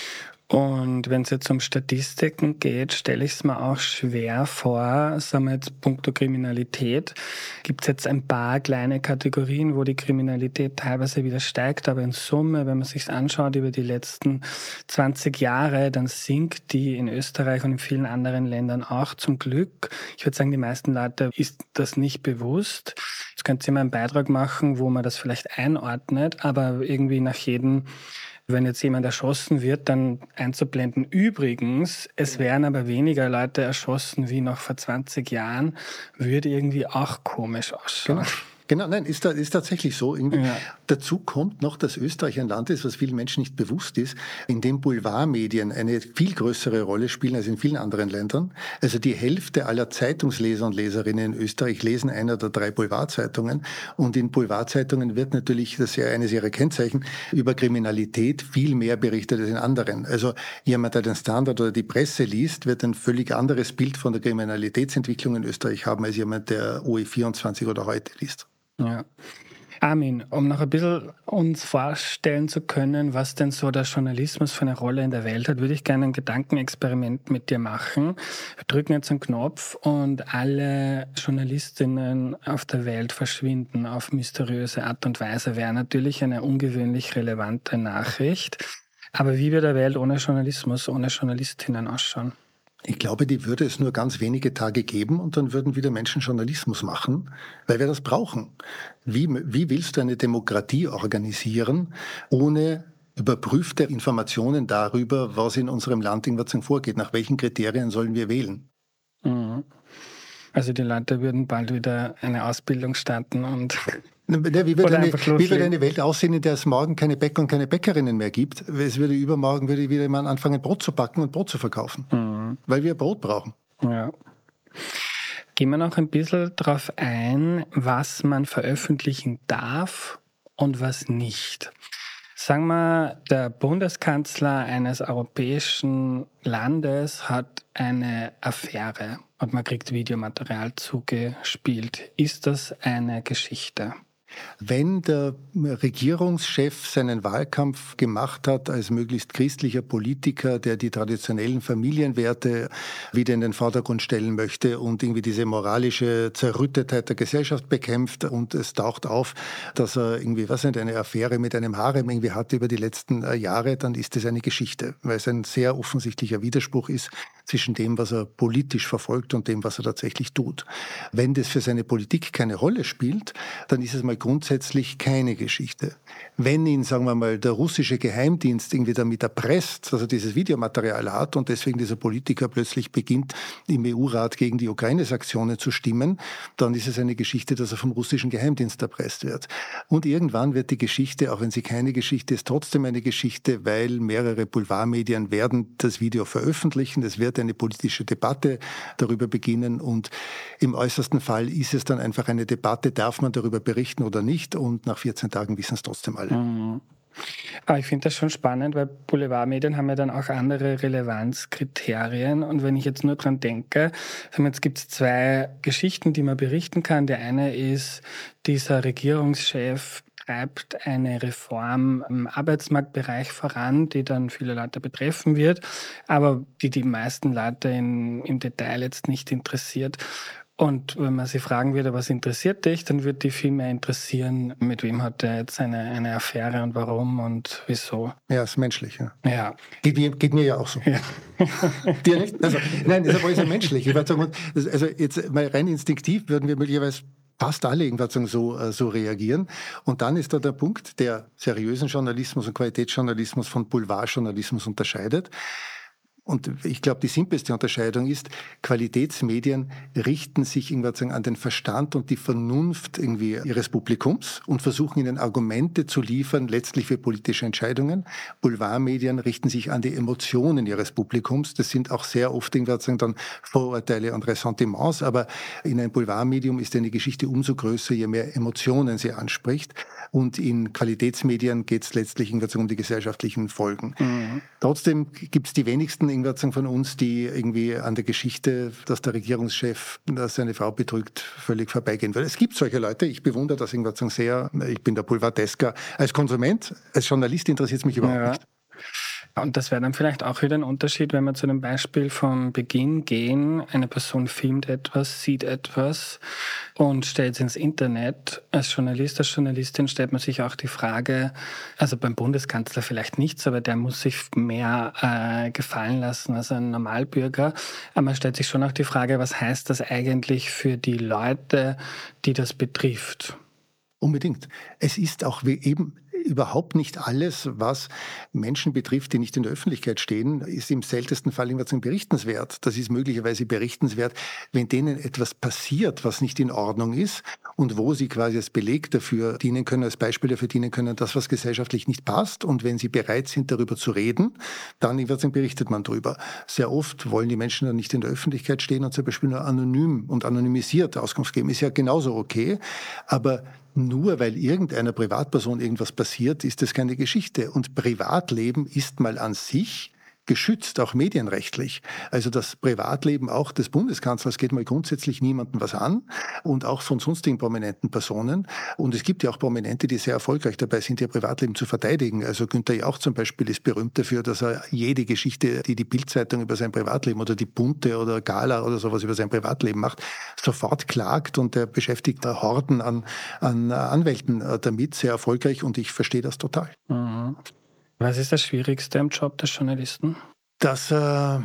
Und wenn es jetzt um Statistiken geht, stelle ich es mir auch schwer vor, sagen wir jetzt punkto Kriminalität, gibt es jetzt ein paar kleine Kategorien, wo die Kriminalität teilweise wieder steigt, aber in Summe, wenn man sich anschaut über die letzten zwanzig Jahre, dann sinkt die in Österreich und in vielen anderen Ländern auch zum Glück. Ich würde sagen, die meisten Leute ist das nicht bewusst. Jetzt könnt ihr mal einen Beitrag machen, wo man das vielleicht einordnet, aber irgendwie nach jedem, wenn jetzt jemand erschossen wird, dann einzublenden. Übrigens, es wären aber weniger Leute erschossen wie noch vor zwanzig Jahren, würde irgendwie auch komisch ausschauen. Genau. Genau, nein, ist, da, ist tatsächlich so. Irgendwie. Ja. Dazu kommt noch, dass Österreich ein Land ist, was vielen Menschen nicht bewusst ist, in dem Boulevardmedien eine viel größere Rolle spielen als in vielen anderen Ländern. Also die Hälfte aller Zeitungsleser und Leserinnen in Österreich lesen eine oder drei Boulevardzeitungen. Und in Boulevardzeitungen wird natürlich, das ist ja eines ihrer Kennzeichen, über Kriminalität viel mehr berichtet als in anderen. Also jemand, der den Standard oder die Presse liest, wird ein völlig anderes Bild von der Kriminalitätsentwicklung in Österreich haben, als jemand, der O E vierundzwanzig oder heute liest. Ja. Armin, um noch ein bisschen uns vorstellen zu können, was denn so der Journalismus für eine Rolle in der Welt hat, würde ich gerne ein Gedankenexperiment mit dir machen. Wir drücken jetzt einen Knopf und alle Journalistinnen auf der Welt verschwinden auf mysteriöse Art und Weise. Wäre natürlich eine ungewöhnlich relevante Nachricht. Aber wie wird eine Welt ohne Journalismus, ohne Journalistinnen ausschauen? Ich glaube, die würde es nur ganz wenige Tage geben und dann würden wieder Menschen Journalismus machen, weil wir das brauchen. Wie, wie willst du eine Demokratie organisieren, ohne überprüfte Informationen darüber, was in unserem Land irgendwas vorgeht? Nach welchen Kriterien sollen wir wählen? Mhm. Also die Leute würden bald wieder eine Ausbildung starten und... Ja, wie, wird eine, wie wird eine Welt aussehen, in der es morgen keine Bäcker und keine Bäckerinnen mehr gibt? Es würde übermorgen würde wieder jemand anfangen, Brot zu backen und Brot zu verkaufen, mhm. weil wir Brot brauchen. Ja. Gehen wir noch ein bisschen darauf ein, was man veröffentlichen darf und was nicht. Sagen wir, der Bundeskanzler eines europäischen Landes hat eine Affäre und man kriegt Videomaterial zugespielt. Ist das eine Geschichte? Wenn der Regierungschef seinen Wahlkampf gemacht hat als möglichst christlicher Politiker, der die traditionellen Familienwerte wieder in den Vordergrund stellen möchte und irgendwie diese moralische Zerrüttetheit der Gesellschaft bekämpft und es taucht auf, dass er irgendwie, was nicht, eine Affäre mit einem Harem irgendwie hatte über die letzten Jahre, dann ist es eine Geschichte, weil es ein sehr offensichtlicher Widerspruch ist zwischen dem, was er politisch verfolgt und dem, was er tatsächlich tut. Wenn das für seine Politik keine Rolle spielt, dann ist es mal grundsätzlich keine Geschichte. Wenn ihn, sagen wir mal, der russische Geheimdienst irgendwie damit erpresst, dass er dieses Videomaterial hat und deswegen dieser Politiker plötzlich beginnt, im E U-Rat gegen die Ukraine-Sanktionen zu stimmen, dann ist es eine Geschichte, dass er vom russischen Geheimdienst erpresst wird. Und irgendwann wird die Geschichte, auch wenn sie keine Geschichte ist, trotzdem eine Geschichte, weil mehrere Boulevardmedien werden das Video veröffentlichen. Es wird eine politische Debatte darüber beginnen und im äußersten Fall ist es dann einfach eine Debatte, darf man darüber berichten oder nicht, und nach vierzehn Tagen wissen es trotzdem alle. Mhm. Aber ich finde das schon spannend, weil Boulevardmedien haben ja dann auch andere Relevanzkriterien. Und wenn ich jetzt nur dran denke, jetzt gibt es zwei Geschichten, die man berichten kann. Der eine ist, dieser Regierungschef treibt eine Reform im Arbeitsmarktbereich voran, die dann viele Leute betreffen wird, aber die die meisten Leute in, im Detail jetzt nicht interessiert. Und wenn man sie fragen würde, was interessiert dich, dann würde die viel mehr interessieren, mit wem hat er jetzt eine, eine Affäre und warum und wieso. Ja, ist menschlich. Ja. Ja. Geht, mir, geht mir ja auch so. Ja. Dir nicht? Also, nein, das ist ja menschlich. Ich würde sagen, also jetzt mal rein instinktiv würden wir möglicherweise fast alle irgendwas so, so reagieren. Und dann ist da der Punkt, der seriösen Journalismus und Qualitätsjournalismus von Boulevardjournalismus unterscheidet. Und ich glaube, die simpelste Unterscheidung ist, Qualitätsmedien richten sich irgendwas an den Verstand und die Vernunft irgendwie ihres Publikums und versuchen ihnen Argumente zu liefern, letztlich für politische Entscheidungen. Boulevardmedien richten sich an die Emotionen ihres Publikums. Das sind auch sehr oft irgendwas dann Vorurteile und Ressentiments, aber in einem Boulevardmedium ist eine Geschichte umso größer, je mehr Emotionen sie anspricht. Und in Qualitätsmedien geht es letztlich irgendwas um die gesellschaftlichen Folgen. Mhm. Trotzdem gibt es die wenigsten von uns, die irgendwie an der Geschichte, dass der Regierungschef seine Frau betrügt, völlig vorbeigehen will. Es gibt solche Leute, ich bewundere das irgendwas sehr, ich bin der Boulevardesker. Als Konsument, als Journalist interessiert es mich überhaupt ja. nicht. Und das wäre dann vielleicht auch wieder ein Unterschied, wenn wir zu dem Beispiel vom Beginn gehen. Eine Person filmt etwas, sieht etwas und stellt es ins Internet. Als Journalist, als Journalistin stellt man sich auch die Frage, also beim Bundeskanzler vielleicht nichts, aber der muss sich mehr äh, gefallen lassen als ein Normalbürger. Aber man stellt sich schon auch die Frage, was heißt das eigentlich für die Leute, die das betrifft? Unbedingt. Es ist auch wie eben überhaupt nicht alles, was Menschen betrifft, die nicht in der Öffentlichkeit stehen, ist im seltensten Fall irgendwas berichtenswert. Das ist möglicherweise berichtenswert, wenn denen etwas passiert, was nicht in Ordnung ist und wo sie quasi als Beleg dafür dienen können, als Beispiel dafür dienen können, dass was gesellschaftlich nicht passt. Und wenn sie bereit sind, darüber zu reden, dann berichtet man darüber. Sehr oft wollen die Menschen dann nicht in der Öffentlichkeit stehen und zum Beispiel nur anonym und anonymisiert Auskunft geben. Ist ja genauso okay, aber nur weil irgendeiner Privatperson irgendwas passiert, ist das keine Geschichte. Und Privatleben ist mal an sich geschützt, auch medienrechtlich. Also das Privatleben auch des Bundeskanzlers geht mal grundsätzlich niemandem was an und auch von sonstigen prominenten Personen. Und es gibt ja auch Prominente, die sehr erfolgreich dabei sind, ihr Privatleben zu verteidigen. Also Günther Jauch zum Beispiel ist berühmt dafür, dass er jede Geschichte, die die Bild-Zeitung über sein Privatleben oder die Bunte oder Gala oder sowas über sein Privatleben macht, sofort klagt, und er beschäftigt Horden an, an Anwälten damit, sehr erfolgreich, und ich verstehe das total. Mhm. Was ist das Schwierigste im Job des Journalisten? Dass, äh,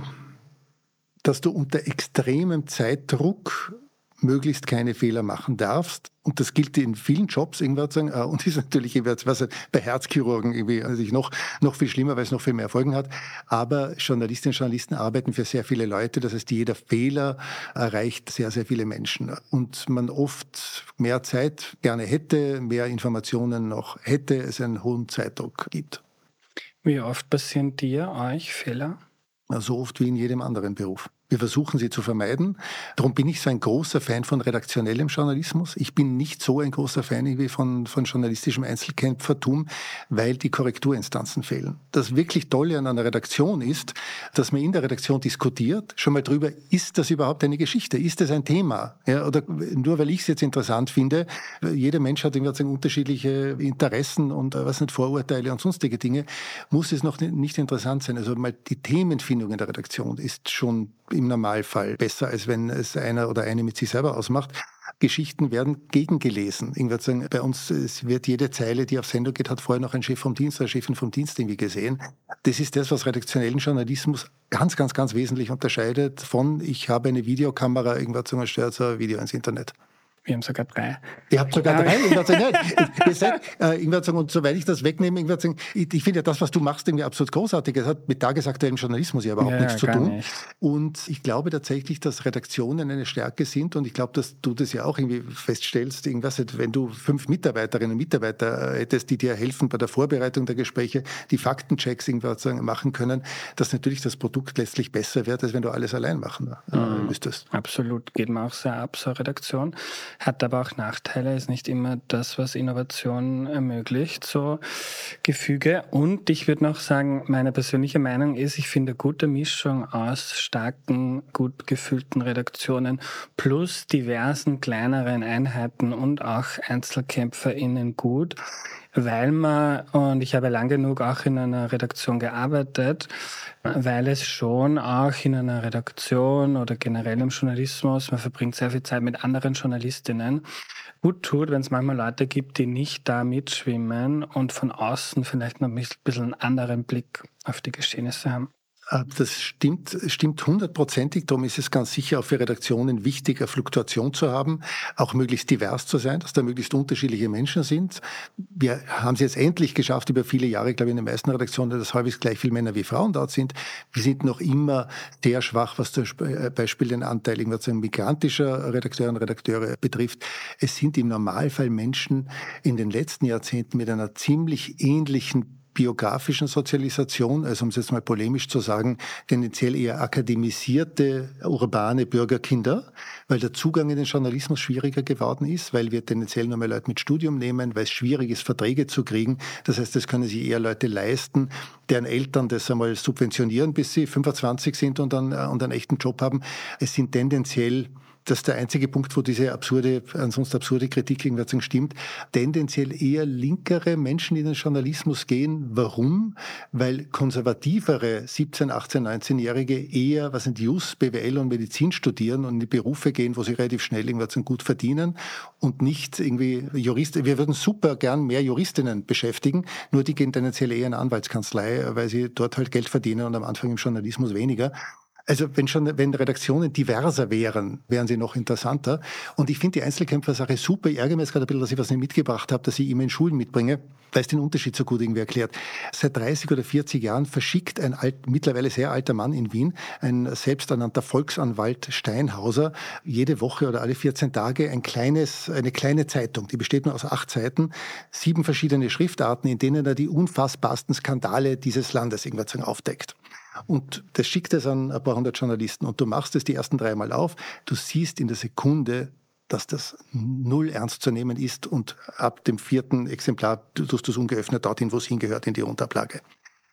dass du unter extremem Zeitdruck möglichst keine Fehler machen darfst. Und das gilt in vielen Jobs, irgendwas sagen, und ist natürlich was bei Herzchirurgen irgendwie also noch, noch viel schlimmer, weil es noch viel mehr Folgen hat. Aber Journalistinnen und Journalisten arbeiten für sehr viele Leute. Das heißt, jeder Fehler erreicht sehr, sehr viele Menschen. Und man oft mehr Zeit gerne hätte, mehr Informationen noch hätte, es einen hohen Zeitdruck gibt. Wie oft passieren dir, euch Fehler? So oft wie in jedem anderen Beruf. Wir versuchen sie zu vermeiden. Darum bin ich so ein großer Fan von redaktionellem Journalismus. Ich bin nicht so ein großer Fan irgendwie von, von journalistischem Einzelkämpfertum, weil die Korrekturinstanzen fehlen. Das wirklich Tolle an einer Redaktion ist, dass man in der Redaktion diskutiert, schon mal drüber, ist das überhaupt eine Geschichte? Ist das ein Thema? Ja, oder nur weil ich es jetzt interessant finde, jeder Mensch hat irgendwie unterschiedliche Interessen und was nicht, Vorurteile und sonstige Dinge, muss es noch nicht interessant sein. Also mal die Themenfindung in der Redaktion ist schon im Normalfall besser, als wenn es einer oder eine mit sich selber ausmacht. Geschichten werden gegengelesen. Ich würde sagen, bei uns es wird jede Zeile, die auf Sendung geht, hat vorher noch ein Chef vom Dienst oder Chefin vom Dienst irgendwie gesehen. Das ist das, was redaktionellen Journalismus ganz, ganz, ganz wesentlich unterscheidet von, ich habe eine Videokamera, irgendwas zum Beispiel, so ein Video ins Internet. Wir haben sogar drei. Ihr habt sogar drei. Ich sagen, nein, ihr seid, äh, ich sagen, und soweit ich das wegnehme, ich, sagen, ich, ich finde ja das, was du machst, irgendwie absolut großartig. Es hat mit tagesaktuellem Journalismus ja überhaupt ja, nichts zu tun. Nicht. Und ich glaube tatsächlich, dass Redaktionen eine Stärke sind. Und ich glaube, dass du das ja auch irgendwie feststellst. Irgendwas, wenn du fünf Mitarbeiterinnen und Mitarbeiter hättest, die dir helfen bei der Vorbereitung der Gespräche, die Faktenchecks irgendwas machen können, dass natürlich das Produkt letztlich besser wird, als wenn du alles allein machen äh, mhm. müsstest. Absolut. Geht mir auch sehr ab, so eine Redaktion. Hat aber auch Nachteile, ist nicht immer das, was Innovation ermöglicht, so Gefüge. Und ich würde noch sagen, meine persönliche Meinung ist, ich finde eine gute Mischung aus starken, gut gefüllten Redaktionen plus diversen kleineren Einheiten und auch EinzelkämpferInnen gut, weil man, und ich habe lang genug auch in einer Redaktion gearbeitet, weil es schon auch in einer Redaktion oder generell im Journalismus, man verbringt sehr viel Zeit mit anderen Journalistinnen, gut tut, wenn es manchmal Leute gibt, die nicht da mitschwimmen und von außen vielleicht noch ein bisschen einen anderen Blick auf die Geschehnisse haben. Das stimmt, stimmt hundertprozentig. Darum ist es ganz sicher auch für Redaktionen wichtig, eine Fluktuation zu haben, auch möglichst divers zu sein, dass da möglichst unterschiedliche Menschen sind. Wir haben es jetzt endlich geschafft, über viele Jahre, glaube ich, in den meisten Redaktionen, dass halbwegs gleich viele Männer wie Frauen dort sind. Wir sind noch immer sehr schwach, was zum Beispiel den Anteil migrantischer Redakteurinnen und Redakteure betrifft. Es sind im Normalfall Menschen in den letzten Jahrzehnten mit einer ziemlich ähnlichen biografischen Sozialisation, also um es jetzt mal polemisch zu sagen, tendenziell eher akademisierte, urbane Bürgerkinder, weil der Zugang in den Journalismus schwieriger geworden ist, weil wir tendenziell nur mehr Leute mit Studium nehmen, weil es schwierig ist, Verträge zu kriegen. Das heißt, das können sich eher Leute leisten, deren Eltern das einmal subventionieren, bis sie fünfundzwanzig sind und dann und einen echten Job haben. Es sind tendenziell, das ist der einzige Punkt, wo diese absurde, ansonsten absurde Kritik irgendwann stimmt, tendenziell eher linkere Menschen, die in den Journalismus gehen. Warum? Weil konservativere siebzehn-, achtzehn-, neunzehnjährige eher, was sind Jus, B W L und Medizin studieren und in die Berufe gehen, wo sie relativ schnell irgendwas gut verdienen und nicht irgendwie Juristen. Wir würden super gern mehr Juristinnen beschäftigen, nur die gehen tendenziell eher in eine Anwaltskanzlei, weil sie dort halt Geld verdienen und am Anfang im Journalismus weniger. Also wenn schon, wenn Redaktionen diverser wären, wären sie noch interessanter. Und ich finde die Einzelkämpfer-Sache super. Ich ärgere mich jetzt gerade ein bisschen, dass ich was nicht mitgebracht habe, dass ich immer in Schulen mitbringe, weil es den Unterschied so gut irgendwie erklärt. Seit dreißig oder vierzig Jahren verschickt ein alt, mittlerweile sehr alter Mann in Wien, ein selbsternannter Volksanwalt Steinhauser, jede Woche oder alle vierzehn Tage ein kleines, eine kleine Zeitung. Die besteht nur aus acht Seiten, sieben verschiedene Schriftarten, in denen er die unfassbarsten Skandale dieses Landes irgendwas aufdeckt. Und das schickt es an ein paar hundert Journalisten und du machst es die ersten dreimal auf. Du siehst in der Sekunde, dass das null ernst zu nehmen ist und ab dem vierten Exemplar tust du es ungeöffnet dorthin, wo es hingehört, in die Unterablage.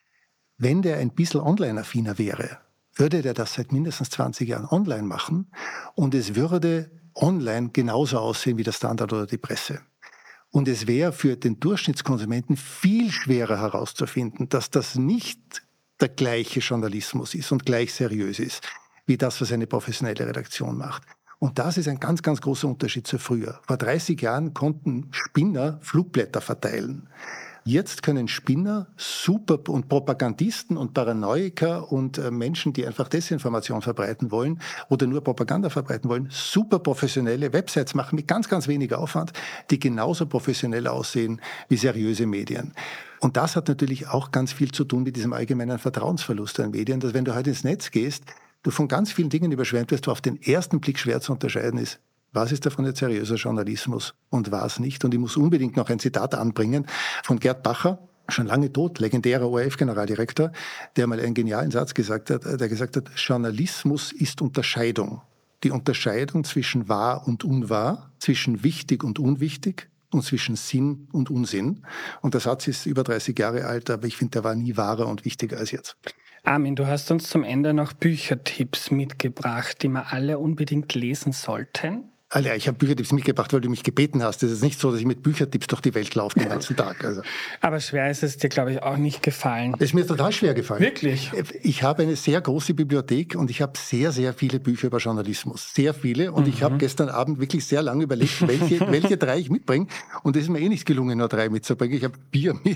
Wenn der ein bisschen online-affiner wäre, würde der das seit mindestens zwanzig Jahren online machen und es würde online genauso aussehen wie der Standard oder die Presse. Und es wäre für den Durchschnittskonsumenten viel schwerer herauszufinden, dass das nicht der gleiche Journalismus ist und gleich seriös ist, wie das, was eine professionelle Redaktion macht. Und das ist ein ganz, ganz großer Unterschied zu früher. Vor dreißig Jahren konnten Spinner Flugblätter verteilen. Jetzt können Spinner super und Propagandisten und Paranoiker und äh, Menschen, die einfach Desinformation verbreiten wollen oder nur Propaganda verbreiten wollen, super professionelle Websites machen mit ganz, ganz wenig Aufwand, die genauso professionell aussehen wie seriöse Medien. Und das hat natürlich auch ganz viel zu tun mit diesem allgemeinen Vertrauensverlust an Medien, dass wenn du heute ins Netz gehst, du von ganz vielen Dingen überschwemmt wirst, wo auf den ersten Blick schwer zu unterscheiden ist. Was ist davon jetzt seriöser Journalismus und was nicht? Und ich muss unbedingt noch ein Zitat anbringen von Gerd Bacher, schon lange tot, legendärer O R F-Generaldirektor, der mal einen genialen Satz gesagt hat, der gesagt hat, Journalismus ist Unterscheidung. Die Unterscheidung zwischen wahr und unwahr, zwischen wichtig und unwichtig und zwischen Sinn und Unsinn. Und der Satz ist über dreißig Jahre alt, aber ich finde, der war nie wahrer und wichtiger als jetzt. Armin, du hast uns zum Ende noch Büchertipps mitgebracht, die wir alle unbedingt lesen sollten. Alter, ich habe Büchertipps mitgebracht, weil du mich gebeten hast. Es ist nicht so, dass ich mit Büchertipps durch die Welt laufe den ganzen Tag. Also. Aber schwer ist es dir, glaube ich, auch nicht gefallen. Es ist mir total schwer gefallen. Wirklich? Ich habe eine sehr große Bibliothek und ich habe sehr, sehr viele Bücher über Journalismus. Sehr viele. Und mhm. ich habe gestern Abend wirklich sehr lange überlegt, welche, welche drei ich mitbringe. Und es ist mir eh nicht gelungen, nur drei mitzubringen. Ich habe vier mit.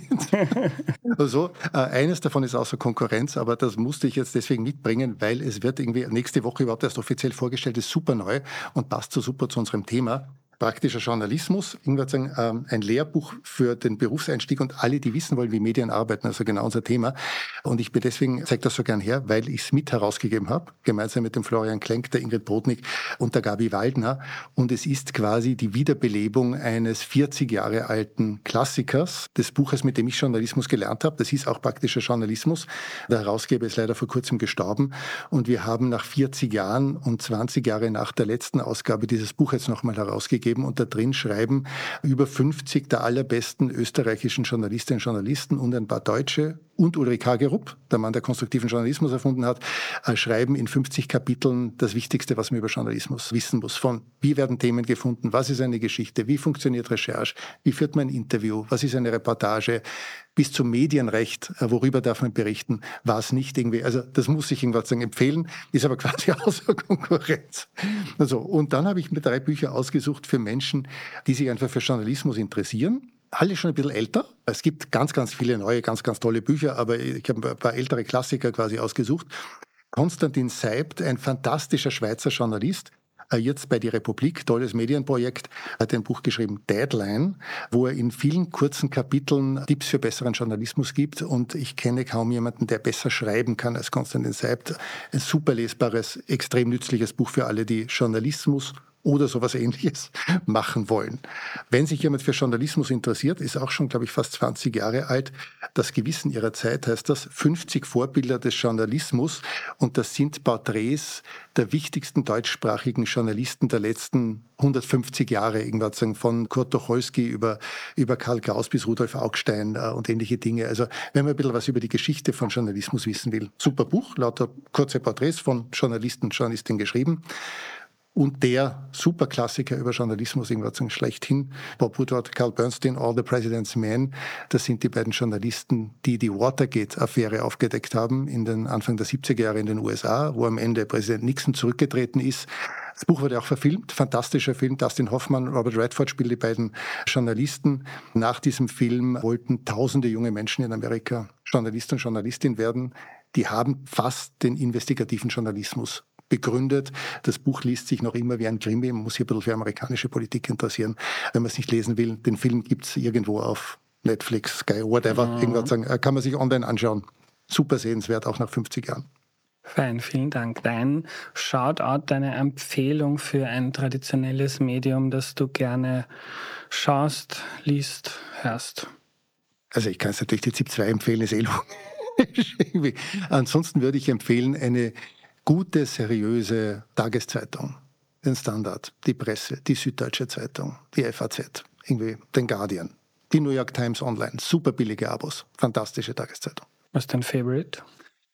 Also, äh, eines davon ist außer Konkurrenz, aber das musste ich jetzt deswegen mitbringen, weil es wird irgendwie nächste Woche überhaupt erst offiziell vorgestellt, ist super neu und passt so super zu unserem Thema. Praktischer Journalismus, ich würde sagen, ähm, ein Lehrbuch für den Berufseinstieg und alle, die wissen wollen, wie Medien arbeiten, also genau unser Thema. Und ich bin deswegen, zeige das so gern her, weil ich es mit herausgegeben habe, gemeinsam mit dem Florian Klenk, der Ingrid Brodnik und der Gabi Waldner. Und es ist quasi die Wiederbelebung eines vierzig Jahre alten Klassikers, des Buches, mit dem ich Journalismus gelernt habe. Das ist auch praktischer Journalismus. Der Herausgeber ist leider vor kurzem gestorben. Und wir haben nach vierzig Jahren und zwanzig Jahre nach der letzten Ausgabe dieses Buch jetzt nochmal herausgegeben. Und da drin schreiben über fünfzig der allerbesten österreichischen Journalistinnen und Journalisten und ein paar Deutsche und Ulrich Hagerup, der Mann, der konstruktiven Journalismus erfunden hat, schreiben in fünfzig Kapiteln das Wichtigste, was man über Journalismus wissen muss. Von wie werden Themen gefunden, was ist eine Geschichte, wie funktioniert Recherche, wie führt man ein Interview, was ist eine Reportage, bis zum Medienrecht, worüber darf man berichten, was nicht irgendwie. Also das muss ich irgendwas sagen empfehlen, ist aber quasi außer Konkurrenz. Also, und dann habe ich mir drei Bücher ausgesucht für Menschen, die sich einfach für Journalismus interessieren. Alle schon ein bisschen älter. Es gibt ganz, ganz viele neue, ganz, ganz tolle Bücher, aber ich habe ein paar ältere Klassiker quasi ausgesucht. Konstantin Seibt, ein fantastischer Schweizer Journalist, jetzt bei Die Republik, tolles Medienprojekt, hat ein Buch geschrieben, Deadline, wo er in vielen kurzen Kapiteln Tipps für besseren Journalismus gibt. Und ich kenne kaum jemanden, der besser schreiben kann als Konstantin Seibt. Ein super lesbares, extrem nützliches Buch für alle, die Journalismus oder sowas Ähnliches machen wollen. Wenn sich jemand für Journalismus interessiert, ist auch schon, glaube ich, fast zwanzig Jahre alt. Das Gewissen ihrer Zeit heißt das, fünfzig Vorbilder des Journalismus. Und das sind Porträts der wichtigsten deutschsprachigen Journalisten der letzten hundertfünfzig Jahre, irgendwas sagen, von Kurt Tucholsky über, über Karl Kraus bis Rudolf Augstein äh, und ähnliche Dinge. Also wenn man ein bisschen was über die Geschichte von Journalismus wissen will. Super Buch, lauter kurze Porträts von Journalisten und Journalistinnen geschrieben. Und der Superklassiker über Journalismus, irgendwas schlechthin, Bob Woodward, Carl Bernstein, All the President's Men, das sind die beiden Journalisten, die die Watergate-Affäre aufgedeckt haben in den Anfang der siebziger Jahre in den U S A, wo am Ende Präsident Nixon zurückgetreten ist. Das Buch wurde auch verfilmt, fantastischer Film. Dustin Hoffmann, Robert Redford spielen die beiden Journalisten. Nach diesem Film wollten tausende junge Menschen in Amerika Journalist und Journalistin werden. Die haben fast den investigativen Journalismus begründet. Das Buch liest sich noch immer wie ein Krimi. Man muss sich ein bisschen für amerikanische Politik interessieren. Wenn man es nicht lesen will, den Film gibt es irgendwo auf Netflix, Sky, whatever. Mhm. Irgendwas sagen, kann man sich online anschauen. Super sehenswert, auch nach fünfzig Jahren. Fein, vielen Dank. Dein Shoutout, deine Empfehlung für ein traditionelles Medium, das du gerne schaust, liest, hörst. Also ich kann es natürlich die ZIP zwei empfehlen, ist eh logisch. Ansonsten würde ich empfehlen, eine gute, seriöse Tageszeitung, den Standard, die Presse, die Süddeutsche Zeitung, die F A Z, irgendwie den Guardian, die New York Times Online, super billige Abos, fantastische Tageszeitung. Was ist dein Favorite?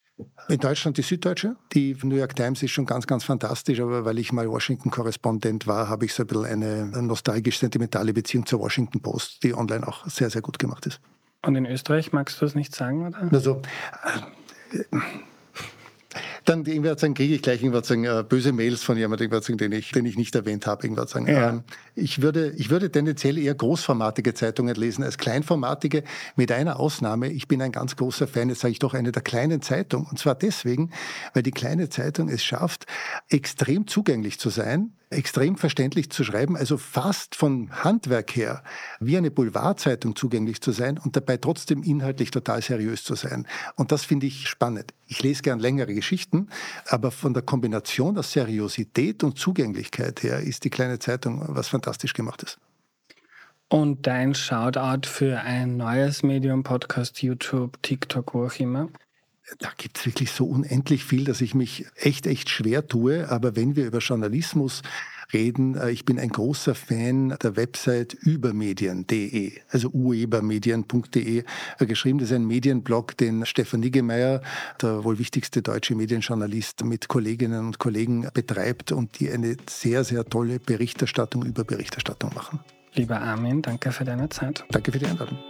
In Deutschland die Süddeutsche. Die New York Times ist schon ganz, ganz fantastisch, aber weil ich mal Washington-Korrespondent war, habe ich so ein bisschen eine nostalgisch-sentimentale Beziehung zur Washington Post, die online auch sehr, sehr gut gemacht ist. Und in Österreich magst du es nicht sagen, oder? Also, äh, Dann irgendwann sagen, kriege ich gleich irgendwann sagen, äh, böse Mails von jemandem, irgendwann sagen, den ich, den ich nicht erwähnt habe. Irgendwann sagen. Ja. Ähm, ich würde, ich würde tendenziell eher großformatige Zeitungen lesen als kleinformatige, mit einer Ausnahme. Ich bin ein ganz großer Fan, jetzt sage ich doch, eine der kleinen Zeitungen. Und zwar deswegen, weil die kleine Zeitung es schafft, extrem zugänglich zu sein, extrem verständlich zu schreiben, also fast von Handwerk her wie eine Boulevardzeitung zugänglich zu sein und dabei trotzdem inhaltlich total seriös zu sein. Und das finde ich spannend. Ich lese gern längere Geschichten, aber von der Kombination aus Seriosität und Zugänglichkeit her ist die kleine Zeitung was fantastisch gemachtes. Und dein Shoutout für ein neues Medium, Podcast, YouTube, TikTok, wo auch immer? Da gibt es wirklich so unendlich viel, dass ich mich echt, echt schwer tue. Aber wenn wir über Journalismus reden, ich bin ein großer Fan der Website übermedien punkt de, also uebermedien punkt de geschrieben. Das ist ein Medienblog, den Stefan Niggemeier, der wohl wichtigste deutsche Medienjournalist, mit Kolleginnen und Kollegen betreibt und die eine sehr, sehr tolle Berichterstattung über Berichterstattung machen. Lieber Armin, danke für deine Zeit. Danke für die Einladung.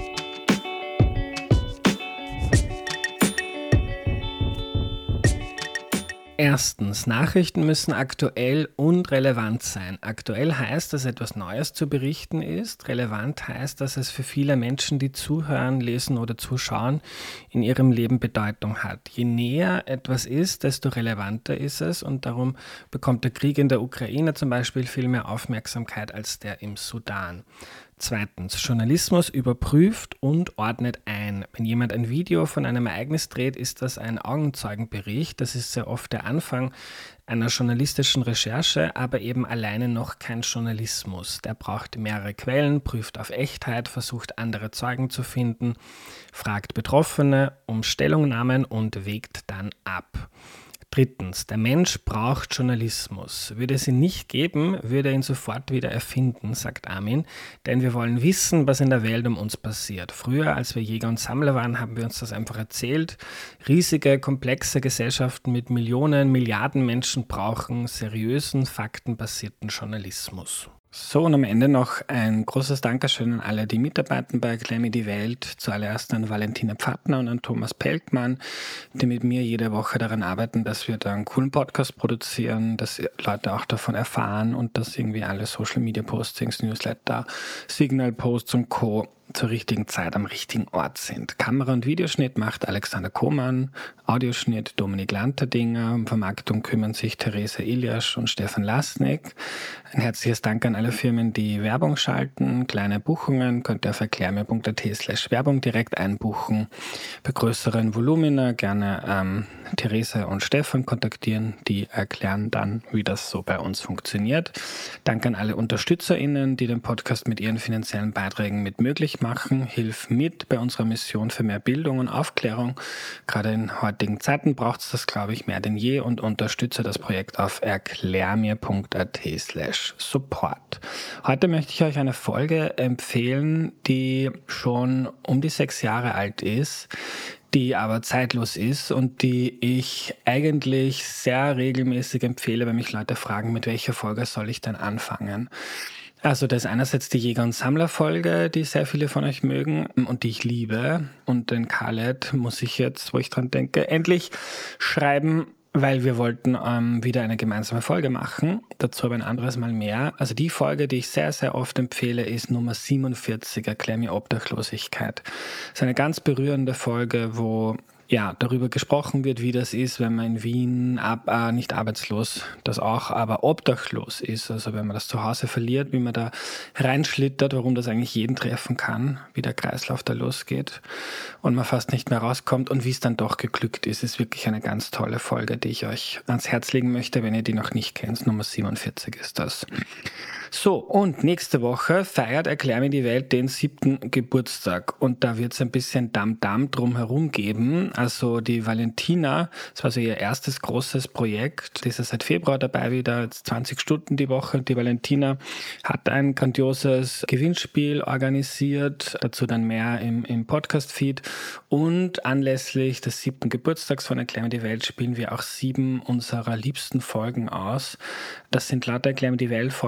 Erstens, Nachrichten müssen aktuell und relevant sein. Aktuell heißt, dass etwas Neues zu berichten ist. Relevant heißt, dass es für viele Menschen, die zuhören, lesen oder zuschauen, in ihrem Leben Bedeutung hat. Je näher etwas ist, desto relevanter ist es und darum bekommt der Krieg in der Ukraine zum Beispiel viel mehr Aufmerksamkeit als der im Sudan. Zweitens, Journalismus überprüft und ordnet ein. Wenn jemand ein Video von einem Ereignis dreht, ist das ein Augenzeugenbericht. Das ist sehr oft der Anfang einer journalistischen Recherche, aber eben alleine noch kein Journalismus. Der braucht mehrere Quellen, prüft auf Echtheit, versucht andere Zeugen zu finden, fragt Betroffene um Stellungnahmen und wägt dann ab. Drittens, der Mensch braucht Journalismus. Würde es ihn nicht geben, würde er ihn sofort wieder erfinden, sagt Armin, denn wir wollen wissen, was in der Welt um uns passiert. Früher, als wir Jäger und Sammler waren, haben wir uns das einfach erzählt. Riesige, komplexe Gesellschaften mit Millionen, Milliarden Menschen brauchen seriösen, faktenbasierten Journalismus. So, und am Ende noch ein großes Dankeschön an alle, die mitarbeiten bei Erklär mir die Welt. Zuallererst an Valentina Pfattner und an Thomas Pelkmann, die mit mir jede Woche daran arbeiten, dass wir da einen coolen Podcast produzieren, dass Leute auch davon erfahren und dass irgendwie alle Social Media Postings, Newsletter, Signal Posts und Co. zur richtigen Zeit am richtigen Ort sind. Kamera- und Videoschnitt macht Alexander Kohmann, Audioschnitt Dominik Lanterdinger, um Vermarktung kümmern sich Therese Iljasch und Stefan Lasnik. Ein herzliches Dank an alle Firmen, die Werbung schalten. Kleine Buchungen könnt ihr auf erklärmir punkt at slash Werbung direkt einbuchen. Bei größeren Volumina gerne ähm, Therese und Stefan kontaktieren. Die erklären dann, wie das so bei uns funktioniert. Dank an alle UnterstützerInnen, die den Podcast mit ihren finanziellen Beiträgen mit möglich machen. Hilf mit bei unserer Mission für mehr Bildung und Aufklärung. Gerade in heutigen Zeiten braucht es das, glaube ich, mehr denn je und unterstütze das Projekt auf erklärmir punkt at slash support. Heute möchte ich euch eine Folge empfehlen, die schon um die sechs Jahre alt ist, die aber zeitlos ist und die ich eigentlich sehr regelmäßig empfehle, wenn mich Leute fragen, mit welcher Folge soll ich denn anfangen. Also das ist einerseits die Jäger- und Sammler-Folge, die sehr viele von euch mögen und die ich liebe. Und den Khaled muss ich jetzt, wo ich dran denke, endlich schreiben, weil wir wollten ähm, wieder eine gemeinsame Folge machen. Dazu aber ein anderes Mal mehr. Also die Folge, die ich sehr, sehr oft empfehle, ist Nummer siebenundvierzig, Erklär mir Obdachlosigkeit. Das ist eine ganz berührende Folge, wo ja, darüber gesprochen wird, wie das ist, wenn man in Wien ab, äh, nicht arbeitslos, das auch, aber obdachlos ist. Also wenn man das zu Hause verliert, wie man da reinschlittert, warum das eigentlich jeden treffen kann, wie der Kreislauf da losgeht und man fast nicht mehr rauskommt und wie es dann doch geglückt ist. Ist wirklich eine ganz tolle Folge, die ich euch ans Herz legen möchte, wenn ihr die noch nicht kennt. Nummer siebenundvierzig ist das. So, und nächste Woche feiert Erklär mir die Welt den siebten Geburtstag und da wird es ein bisschen Damm-Damm drumherum geben. Also die Valentina, das war so ihr erstes großes Projekt, die ist ja seit Februar dabei wieder, zwanzig Stunden die Woche. Die Valentina hat ein grandioses Gewinnspiel organisiert, dazu dann mehr im, im Podcast-Feed und anlässlich des siebten Geburtstags von Erklär mir die Welt spielen wir auch sieben unserer liebsten Folgen aus. Das sind lauter Erklär mir die Welt Folgen, wo sich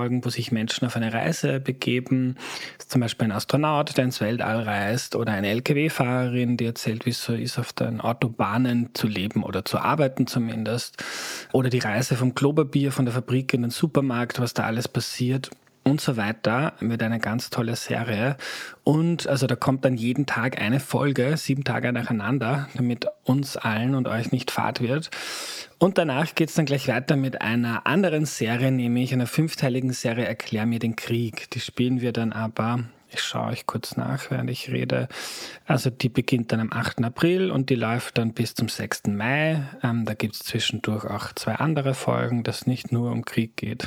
sich Menschen auf eine Reise begeben. Zum Beispiel ein Astronaut, der ins Weltall reist, oder eine L K W-Fahrerin, die erzählt, wie es so ist, auf den Autobahnen zu leben oder zu arbeiten zumindest. Oder die Reise vom Klopapier, von der Fabrik in den Supermarkt, was da alles passiert. Und so weiter, wird eine ganz tolle Serie. Und also da kommt dann jeden Tag eine Folge, sieben Tage nacheinander, damit uns allen und euch nicht fad wird. Und danach geht es dann gleich weiter mit einer anderen Serie, nämlich einer fünfteiligen Serie Erklär mir den Krieg. Die spielen wir dann aber, ich schaue euch kurz nach, während ich rede. Also die beginnt dann am achten April und die läuft dann bis zum sechsten Mai. Ähm, da gibt es zwischendurch auch zwei andere Folgen, das nicht nur um Krieg geht.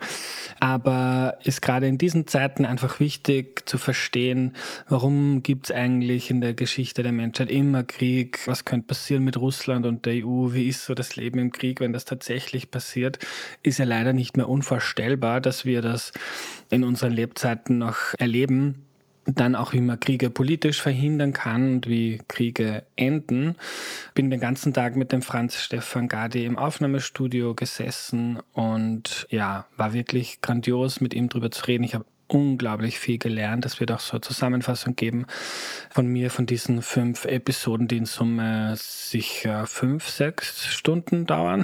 Aber ist gerade in diesen Zeiten einfach wichtig zu verstehen, warum gibt es eigentlich in der Geschichte der Menschheit immer Krieg? Was könnte passieren mit Russland und der E U? Wie ist so das Leben im Krieg, wenn das tatsächlich passiert? Ist ja leider nicht mehr unvorstellbar, dass wir das in unseren Lebzeiten noch erleben. Dann auch, wie man Kriege politisch verhindern kann und wie Kriege enden. Bin den ganzen Tag mit dem Franz Stefan Gadi im Aufnahmestudio gesessen und ja, war wirklich grandios, mit ihm drüber zu reden. Ich habe unglaublich viel gelernt. Es wird auch so eine Zusammenfassung geben von mir, von diesen fünf Episoden, die in Summe sicher fünf, sechs Stunden dauern.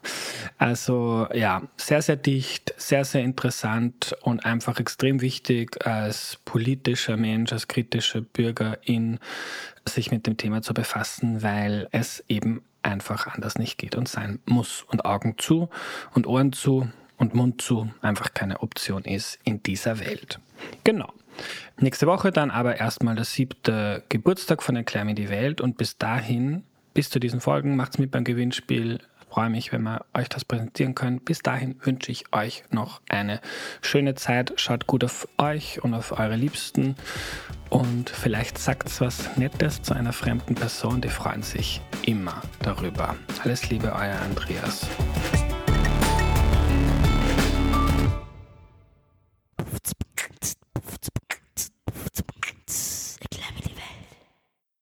Also ja, sehr, sehr dicht, sehr, sehr interessant und einfach extrem wichtig als politischer Mensch, als kritischer Bürgerin, sich mit dem Thema zu befassen, weil es eben einfach anders nicht geht und sein muss. Und Augen zu und Ohren zu und Mund zu einfach keine Option ist in dieser Welt. Genau. Nächste Woche dann aber erstmal der siebte Geburtstag von Erklär mir die Welt und bis dahin, bis zu diesen Folgen, macht's mit beim Gewinnspiel. Ich freue mich, wenn wir euch das präsentieren können. Bis dahin wünsche ich euch noch eine schöne Zeit. Schaut gut auf euch und auf eure Liebsten und vielleicht sagt's was Nettes zu einer fremden Person. Die freuen sich immer darüber. Alles Liebe, euer Andreas.